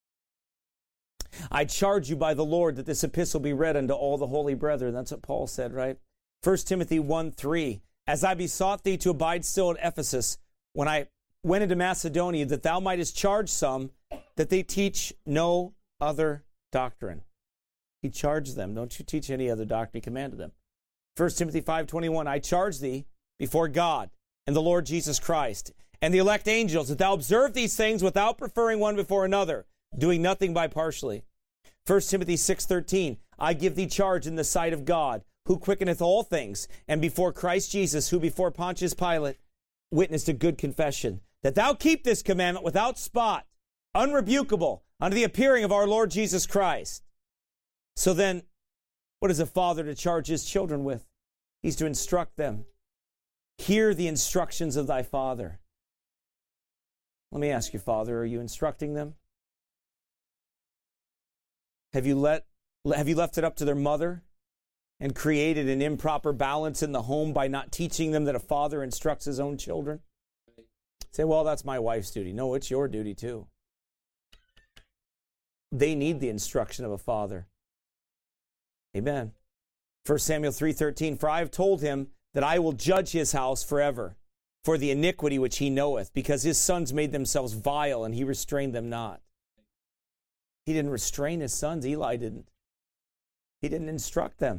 I charge you by the Lord that this epistle be read unto all the holy brethren. That's what Paul said, right? 1 Timothy 1:3. As I besought thee to abide still at Ephesus, when I went into Macedonia, that thou mightest charge some that they teach no other doctrine. He charged them. Don't you teach any other doctrine. He commanded them. 1 Timothy 5:21. I charge thee before God and the Lord Jesus Christ and the elect angels, that thou observe these things without preferring one before another. doing nothing by partially. 1 Timothy 6:13, I give thee charge in the sight of God, who quickeneth all things, and before Christ Jesus, who before Pontius Pilate witnessed a good confession, that thou keep this commandment without spot, unrebukable, unto the appearing of our Lord Jesus Christ. So then, what is a father to charge his children with? He's to instruct them. Hear the instructions of thy father. Let me ask you, Father, are you instructing them? Have you left it up to their mother and created an improper balance in the home by not teaching them that a father instructs his own children? Say, well, that's my wife's duty. No, it's your duty too. They need the instruction of a father. Amen. 1 Samuel 3:13, for I have told him that I will judge his house forever for the iniquity which he knoweth, because his sons made themselves vile, and he restrained them not. He didn't restrain his sons. Eli didn't. He didn't instruct them.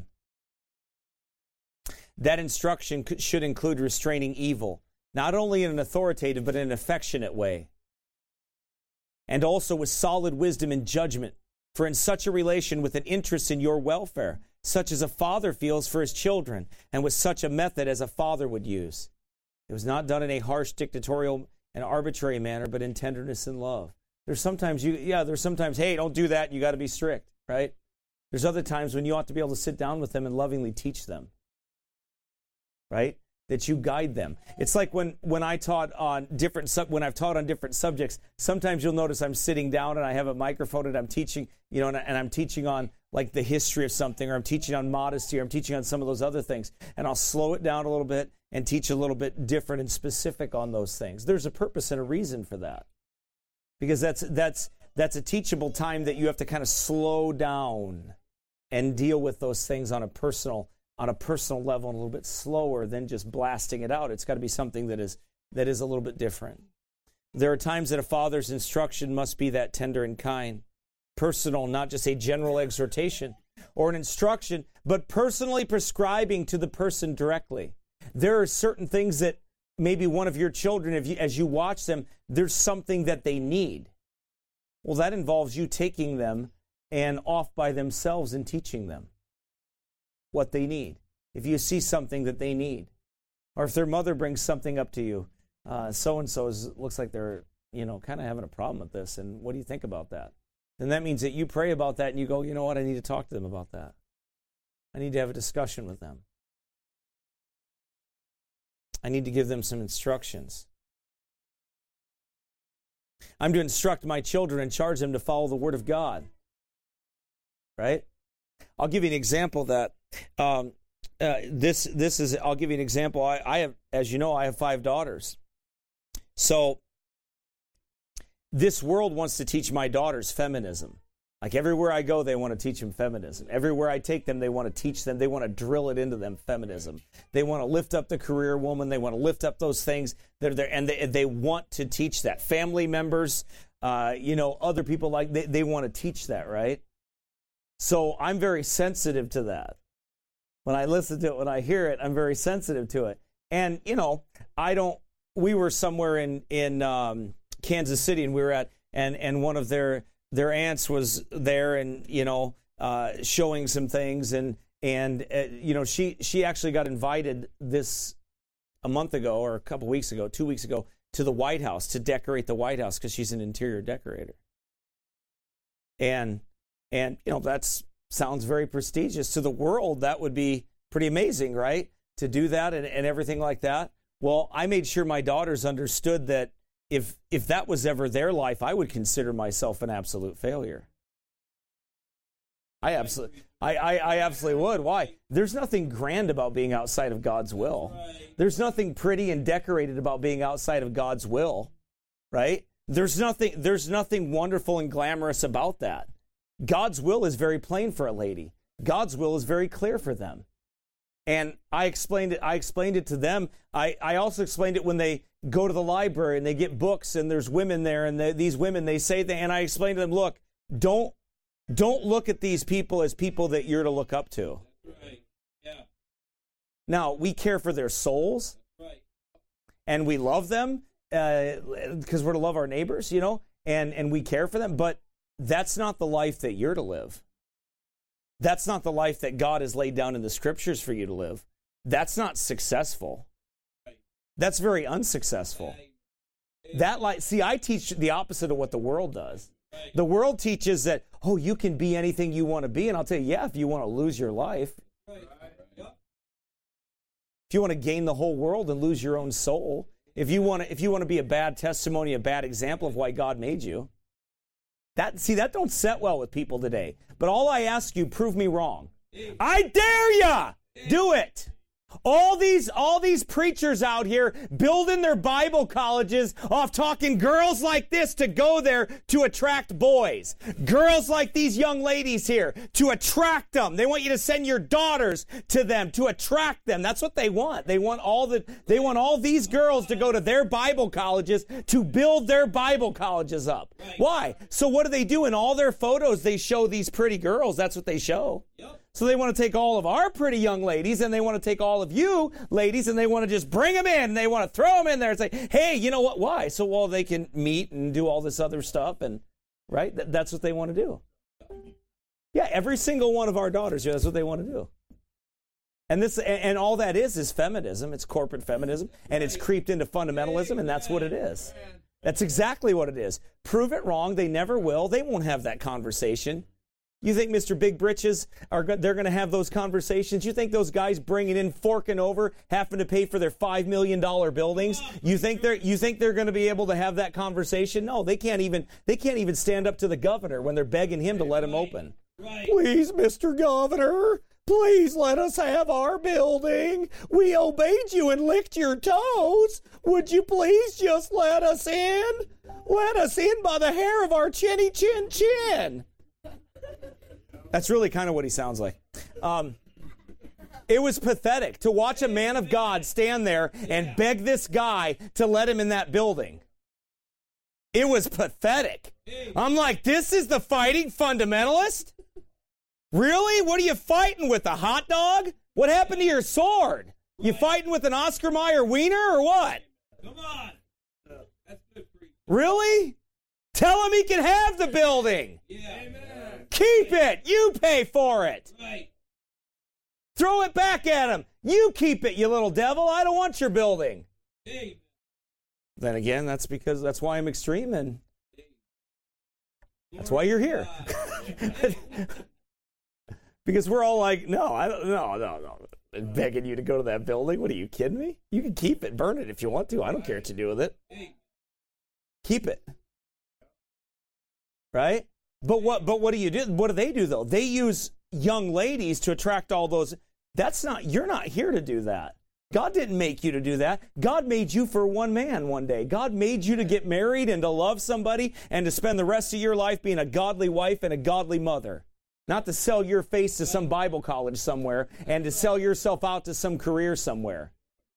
That instruction should include restraining evil, not only in an authoritative, but in an affectionate way. And also with solid wisdom and judgment, for in such a relation with an interest in your welfare, such as a father feels for his children, and with such a method as a father would use. It was not done in a harsh, dictatorial, and arbitrary manner, but in tenderness and love. There's sometimes, hey, don't do that, you got to be strict, right? There's other times when you ought to be able to sit down with them and lovingly teach them, right? That you guide them. It's like when I've taught on different subjects, sometimes you'll notice I'm sitting down and I have a microphone and I'm teaching, and I'm teaching on like the history of something, or I'm teaching on modesty, or I'm teaching on some of those other things, and I'll slow it down a little bit and teach a little bit different and specific on those things. There's a purpose and a reason for that, because that's a teachable time that you have to kind of slow down and deal with those things on a personal level, and a little bit slower than just blasting it out. It's got to be something that is a little bit different. There are times that a father's instruction must be that tender and kind, personal, not just a general exhortation or an instruction, but personally prescribing to the person directly. There are certain things that maybe one of your children, as you watch them, there's something that they need. Well, that involves you taking them and off by themselves and teaching them what they need. If you see something that they need, or if their mother brings something up to you, so-and-so looks like they're, kind of having a problem with this, and what do you think about that? Then that means that you pray about that and you go, you know what, I need to talk to them about that. I need to have a discussion with them. I need to give them some instructions. I'm to instruct my children and charge them to follow the Word of God. Right? I'll give you an example that I'll give you an example. I have, as you know, I have 5 daughters. So this world wants to teach my daughters feminism. Like everywhere I go, they want to teach them feminism. Everywhere I take them, they want to teach them. They want to drill it into them, feminism. They want to lift up the career woman. They want to lift up those things that are there, and they want to teach that. Family members, other people they want to teach that, right? So I'm very sensitive to that. When I listen to it, when I hear it, I'm very sensitive to it. And, we were somewhere in Kansas City, and we were and one of their aunts was there, and, showing some things, and she actually got invited this a month ago, or a couple weeks ago, 2 weeks ago, to the White House to decorate the White House, because she's an interior decorator. And that sounds very prestigious. To the world, that would be pretty amazing, right? To do that and everything like that. Well, I made sure my daughters understood that if that was ever their life, I would consider myself an absolute failure. I absolutely would. Why? There's nothing grand about being outside of God's will. There's nothing pretty and decorated about being outside of God's will, right? There's nothing wonderful and glamorous about that. God's will is very plain for a lady. God's will is very clear for them. And I explained it to them. I also explained it when they go to the library and they get books and there's women there, and these women, they say that, and I explained to them, look, don't look at these people as people that you're to look up to. That's right. Yeah. Now, we care for their souls. That's right. And we love them because we're to love our neighbors, and we care for them. But that's not the life that you're to live. That's not the life that God has laid down in the scriptures for you to live. That's not successful. That's very unsuccessful. I teach the opposite of what the world does. The world teaches that, you can be anything you want to be. And I'll tell you, if you want to lose your life, if you want to gain the whole world and lose your own soul, if you want to be a bad testimony, a bad example of why God made you, that don't set well with people today. But all I ask you, prove me wrong. I dare ya! Do it! All these preachers out here building their Bible colleges off talking girls like this to go there to attract boys. Girls like these young ladies here to attract them. They want you to send your daughters to them to attract them. That's what they want. They want all these girls to go to their Bible colleges to build their Bible colleges up. Why? So what do? In all their photos, they show these pretty girls. That's what they show. So they want to take all of our pretty young ladies, and they want to take all of you ladies, and they want to just bring them in. And they want to throw them in there and say, hey, you know what? Why? So, they can meet and do all this other stuff, and right? That's what they want to do. Yeah, every single one of our daughters, that's what they want to do. And all that is feminism. It's corporate feminism, and it's creeped into fundamentalism, and that's what it is. That's exactly what it is. Prove it wrong. They never will. They won't have that conversation. You think Mr. Big Britches they're going to have those conversations? You think those guys bringing in, forking over, having to pay for their $5 million buildings? You think they're going to be able to have that conversation? No, they can't even stand up to the governor when they're begging him to let him open. Please, Mr. Governor, please let us have our building. We obeyed you and licked your toes. Would you please just let us in? Let us in by the hair of our chinny chin chin. That's really kind of what he sounds like. It was pathetic to watch a man of God stand there and beg this guy to let him in that building. It was pathetic. I'm like, this is the fighting fundamentalist? Really? What are you fighting with, a hot dog? What happened to your sword? You fighting with an Oscar Mayer wiener or what? Come on. That's good for you. Really? Tell him he can have the building. Yeah. Amen. Keep it. You pay for it. Right. Throw it back at him. You keep it, you little devil. I don't want your building. Hey. Then again, that's why I'm extreme, and that's why you're here. Because we're all like, no. Begging you to go to that building. What, are you kidding me? You can keep it, burn it if you want to. I don't care what you do with it. Keep it. Right? But what do you do? What do they do, though? They use young ladies to attract all those. You're not here to do that. God didn't make you to do that. God made you for one man one day. God made you to get married and to love somebody and to spend the rest of your life being a godly wife and a godly mother. Not to sell your face to some Bible college somewhere and to sell yourself out to some career somewhere.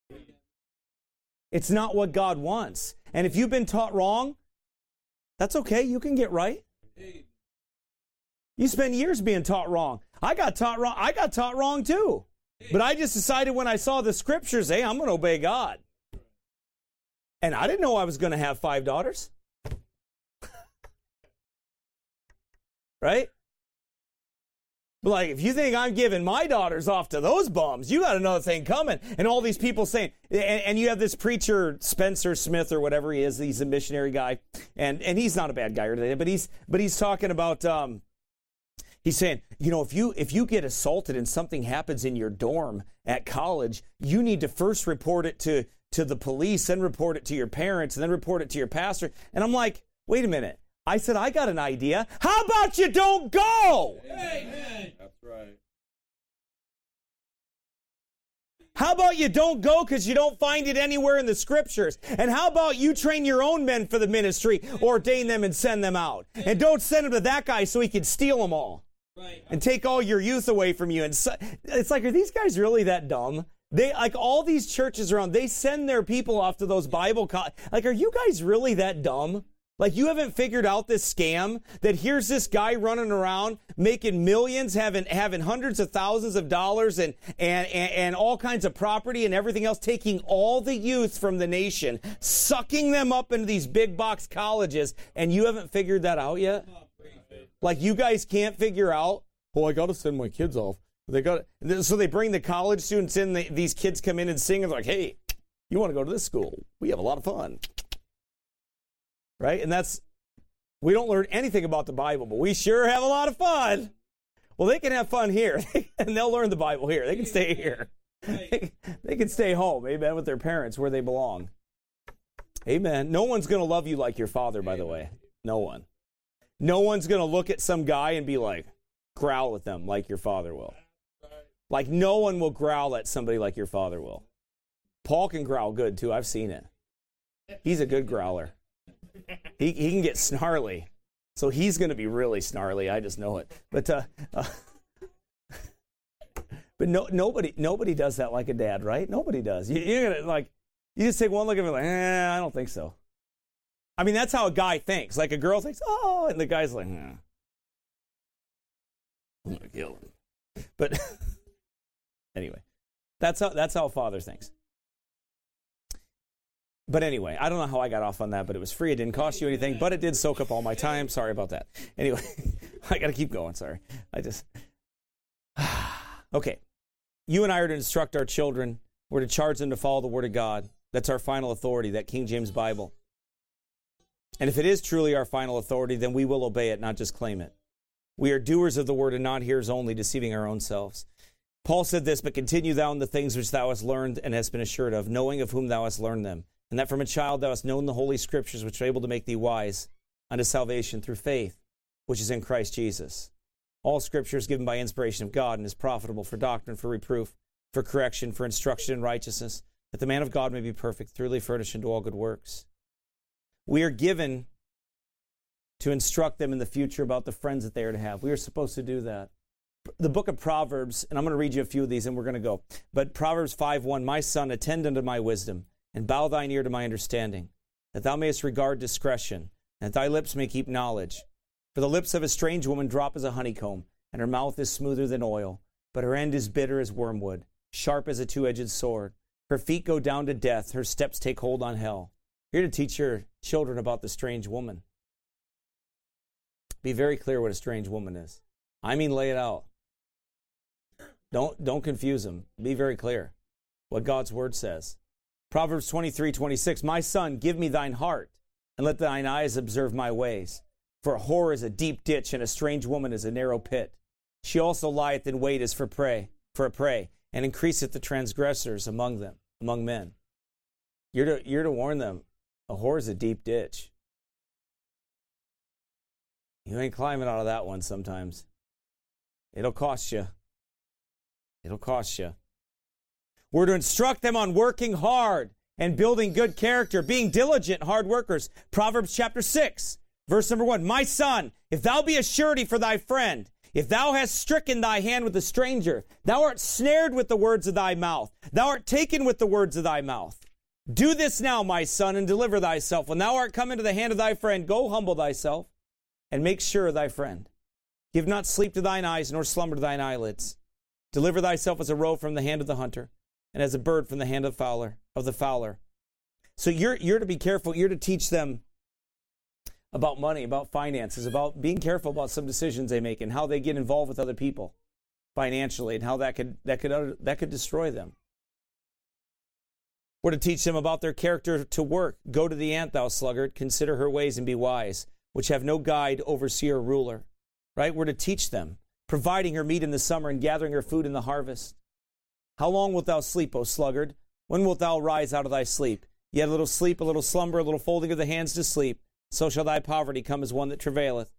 It's not what God wants. And if you've been taught wrong, that's okay. You can get right. You spend years being taught wrong. I got taught wrong too. But I just decided when I saw the scriptures, hey, I'm going to obey God. And I didn't know I was going to have 5 daughters. Right? But like, if you think I'm giving my daughters off to those bums, you got another thing coming. And all these people saying, and you have this preacher, Spencer Smith or whatever he is, he's a missionary guy. And he's not a bad guy or anything, but he's talking about, he's saying, if you get assaulted and something happens in your dorm at college, you need to first report it to the police, then report it to your parents, and then report it to your pastor. And I'm like, wait a minute. I said, I got an idea. How about you don't go? Amen. That's right. How about you don't go because you don't find it anywhere in the scriptures? And how about you train your own men for the ministry, ordain them and send them out? And don't send them to that guy so he can steal them all. Right. And take all your youth away from you. And so, it's like, are these guys really that dumb? They, like, all these churches around, they send their people off to those Bible like, are you guys really that dumb? Like, you haven't figured out this scam that here's this guy running around making millions, having hundreds of thousands of dollars and all kinds of property and everything else, taking all the youth from the nation, sucking them up into these big box colleges, and you haven't figured that out yet? Like, you guys can't figure out, oh, I got to send my kids off. So they bring the college students in. These kids come in and sing, and they're like, hey, you want to go to this school? We have a lot of fun. Right? And we don't learn anything about the Bible, but we sure have a lot of fun. Well, they can have fun here, and they'll learn the Bible here. They can stay here. They can stay home, amen, with their parents where they belong. Amen. No one's going to love you like your father, by the way. No one. No one's going to look at some guy and be like, growl at them like your father will. Like, no one will growl at somebody like your father will. Paul can growl good, too. I've seen it. He's a good growler. He can get snarly. So he's going to be really snarly. I just know it. But nobody does that like a dad, right? Nobody does. You're gonna, like, you just take one look at him like, I don't think so. I mean, that's how a guy thinks. Like, a girl thinks, oh, and the guy's like, I'm going to kill him. But anyway, that's how a father thinks. But anyway, I don't know how I got off on that, but it was free. It didn't cost you anything, but it did soak up all my time. Sorry about that. Anyway, I got to keep going. Sorry. Okay. You and I are to instruct our children. We're to charge them to follow the Word of God. That's our final authority, that King James Bible. And if it is truly our final authority, then we will obey it, not just claim it. We are doers of the Word and not hearers only, deceiving our own selves. Paul said this, but continue thou in the things which thou hast learned and hast been assured of, knowing of whom thou hast learned them, and that from a child thou hast known the Holy Scriptures, which are able to make thee wise unto salvation through faith, which is in Christ Jesus. All Scripture is given by inspiration of God and is profitable for doctrine, for reproof, for correction, for instruction in righteousness, that the man of God may be perfect, thoroughly furnished unto all good works. We are given to instruct them in the future about the friends that they are to have. We are supposed to do that. The book of Proverbs, and I'm going to read you a few of these and we're going to go. But Proverbs 5:1, my son, attend unto my wisdom, and bow thine ear to my understanding, that thou mayest regard discretion, and that thy lips may keep knowledge. For the lips of a strange woman drop as a honeycomb, and her mouth is smoother than oil, but her end is bitter as wormwood, sharp as a two-edged sword. Her feet go down to death, her steps take hold on hell. You're to teach your children about the strange woman. Be very clear what a strange woman is. I mean, lay it out. Don't confuse them. Be very clear what God's word says. Proverbs 23:26, my son, give me thine heart, and let thine eyes observe my ways. For a whore is a deep ditch, and a strange woman is a narrow pit. She also lieth in wait as for a prey, and increaseth the transgressors among men. You're to warn them, a whore is a deep ditch. You ain't climbing out of that one sometimes. It'll cost you. It'll cost you. We're to instruct them on working hard and building good character, being diligent, hard workers. Proverbs chapter 6, verse number 1. My son, if thou be a surety for thy friend, if thou hast stricken thy hand with a stranger, thou art snared with the words of thy mouth. Thou art taken with the words of thy mouth. Do this now, my son, and deliver thyself. When thou art come into the hand of thy friend, go humble thyself and make sure of thy friend. Give not sleep to thine eyes, nor slumber to thine eyelids. Deliver thyself as a roe from the hand of the hunter, and as a bird from the hand of the fowler. So you're to be careful. You're to teach them about money, about finances, about being careful about some decisions they make and how they get involved with other people financially, and how that could destroy them. We're to teach them about their character to work. Go to the ant, thou sluggard. Consider her ways and be wise, which have no guide, overseer, or ruler. Right? We're to teach them, providing her meat in the summer and gathering her food in the harvest. How long wilt thou sleep, O sluggard? When wilt thou rise out of thy sleep? Yet a little sleep, a little slumber, a little folding of the hands to sleep. So shall thy poverty come as one that traveleth,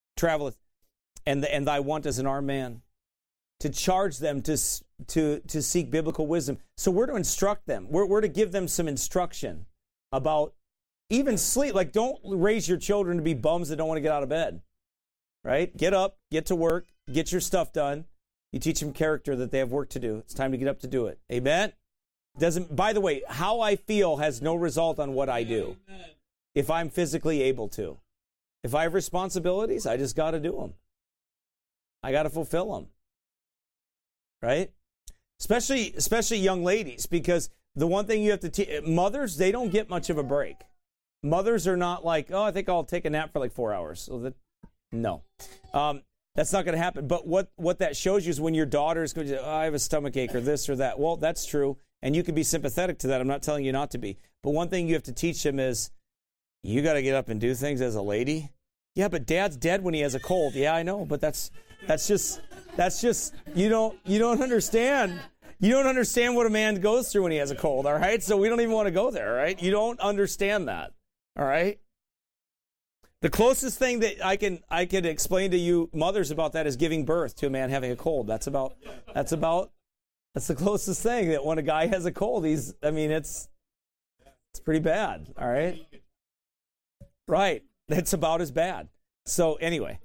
and thy want as an armed man. To charge them to seek biblical wisdom. So we're to instruct them. We're to give them some instruction about even sleep. Like, don't raise your children to be bums that don't want to get out of bed. Right? Get up, get to work, get your stuff done. You teach them character, that they have work to do. It's time to get up to do it. Amen? By the way, how I feel has no result on what I do. Amen. If I'm physically able to. If I have responsibilities, I just got to do them. I got to fulfill them. Right? Especially young ladies, because the one thing you have to teach, mothers, they don't get much of a break. Mothers are not like, oh, I think I'll take a nap for like 4 hours. So no. That's not going to happen. But what that shows you is when your daughter is going to say, I have a stomach ache or this or that. Well, that's true. And you can be sympathetic to that. I'm not telling you not to be. But one thing you have to teach them is you got to get up and do things as a lady. Yeah, but Dad's dead when he has a cold. Yeah, I know. But that's just you don't understand. You don't understand what a man goes through when he has a cold, all right? So we don't even want to go there, all right? You don't understand that, all right? The closest thing that I could explain to you mothers about that is giving birth to a man having a cold. That's the closest thing, that when a guy has a cold, it's pretty bad, all right? Right. It's about as bad. So anyway,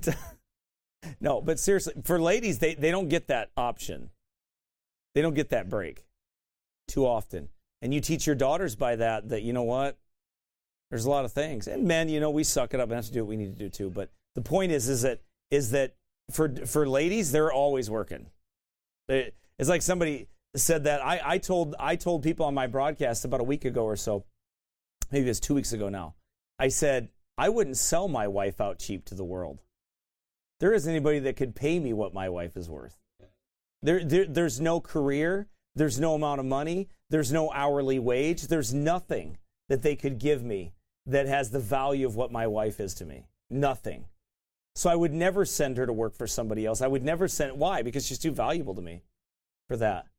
but seriously, for ladies, they don't get that option. They don't get that break too often. And you teach your daughters by that you know what? There's a lot of things. And men, we suck it up and have to do what we need to do too. But the point is that for ladies, they're always working. It's like somebody said that. I told people on my broadcast about a week ago or so, maybe it was 2 weeks ago now. I said, I wouldn't sell my wife out cheap to the world. There isn't anybody that could pay me what my wife is worth. There's no career. There's no amount of money. There's no hourly wage. There's nothing that they could give me that has the value of what my wife is to me. Nothing. So I would never send her to work for somebody else. I would never send. Why? Because she's too valuable to me for that.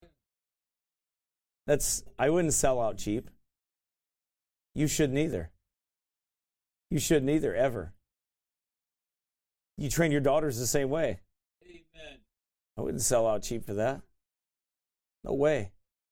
I wouldn't sell out cheap. You shouldn't either. You shouldn't either, ever. You train your daughters the same way. Amen. I wouldn't sell out cheap for that. No way.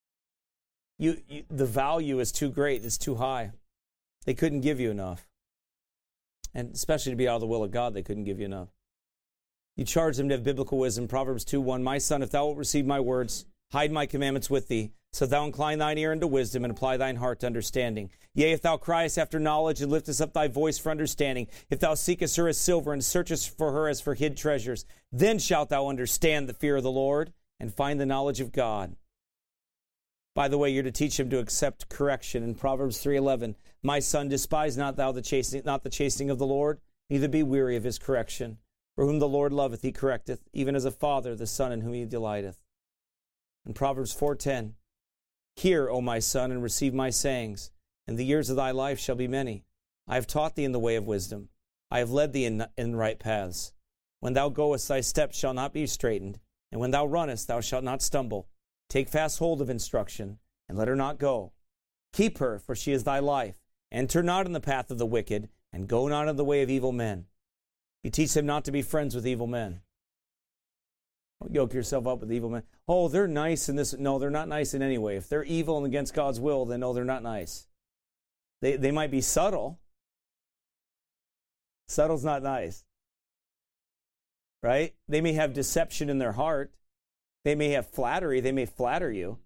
The value is too great. It's too high. They couldn't give you enough. And especially to be out of the will of God, they couldn't give you enough. You charge them to have biblical wisdom. Proverbs 2:1, my son, if thou wilt receive my words, hide my commandments with thee, so thou incline thine ear unto wisdom, and apply thine heart to understanding. Yea, if thou criest after knowledge, and liftest up thy voice for understanding, if thou seekest her as silver, and searchest for her as for hid treasures, then shalt thou understand the fear of the Lord, and find the knowledge of God. By the way, you're to teach him to accept correction. In Proverbs 3:11, my son, despise not thou the chastening of the Lord, neither be weary of his correction. For whom the Lord loveth, he correcteth, even as a father the son in whom he delighteth. In Proverbs 4:10, hear, O my son, and receive my sayings, and the years of thy life shall be many. I have taught thee in the way of wisdom. I have led thee in right paths. When thou goest, thy steps shall not be straitened, and when thou runnest, thou shalt not stumble. Take fast hold of instruction, and let her not go. Keep her, for she is thy life. Enter not in the path of the wicked, and go not in the way of evil men. You teach them not to be friends with evil men. Don't yoke yourself up with evil men. Oh, they're nice in this. No, they're not nice in any way. If they're evil and against God's will, then no, they're not nice. They might be subtle. Subtle's not nice. Right? They may have deception in their heart. They may have flattery. They may flatter you.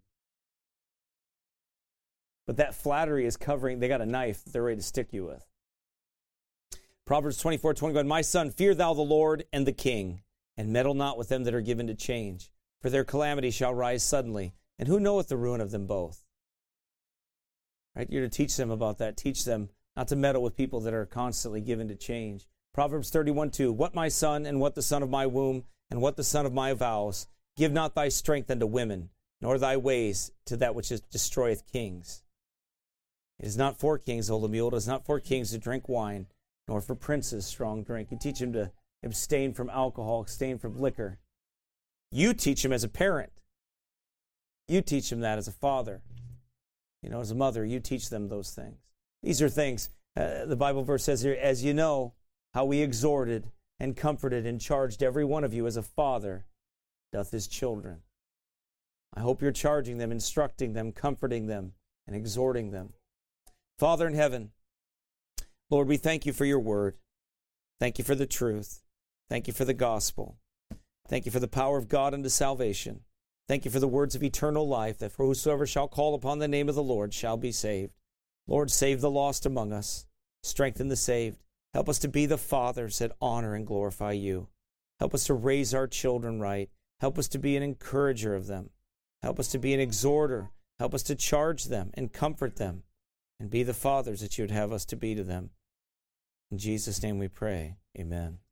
But that flattery is covering, they got a knife that they're ready to stick you with. Proverbs 24:21, my son, fear thou the Lord and the king, and meddle not with them that are given to change. For their calamity shall rise suddenly, and who knoweth the ruin of them both? Right? You're to teach them about that. Teach them not to meddle with people that are constantly given to change. Proverbs 31:2, what my son, and what the son of my womb, and what the son of my vows, give not thy strength unto women, nor thy ways to that which destroyeth kings. It is not for kings, O Lemuel, it is not for kings to drink wine, nor for princes strong drink. You teach them to abstain from alcohol, abstain from liquor. You teach them as a parent. You teach them that as a father. As a mother, you teach them those things. These are things, the Bible verse says here, as you know how we exhorted and comforted and charged every one of you as a father doth his children. I hope you're charging them, instructing them, comforting them, and exhorting them. Father in heaven, Lord, we thank you for your word. Thank you for the truth. Thank you for the gospel. Thank you for the power of God unto salvation. Thank you for the words of eternal life, that for whosoever shall call upon the name of the Lord shall be saved. Lord, save the lost among us. Strengthen the saved. Help us to be the fathers that honor and glorify you. Help us to raise our children right. Help us to be an encourager of them. Help us to be an exhorter. Help us to charge them and comfort them and be the fathers that you would have us to be to them. In Jesus' name we pray. Amen.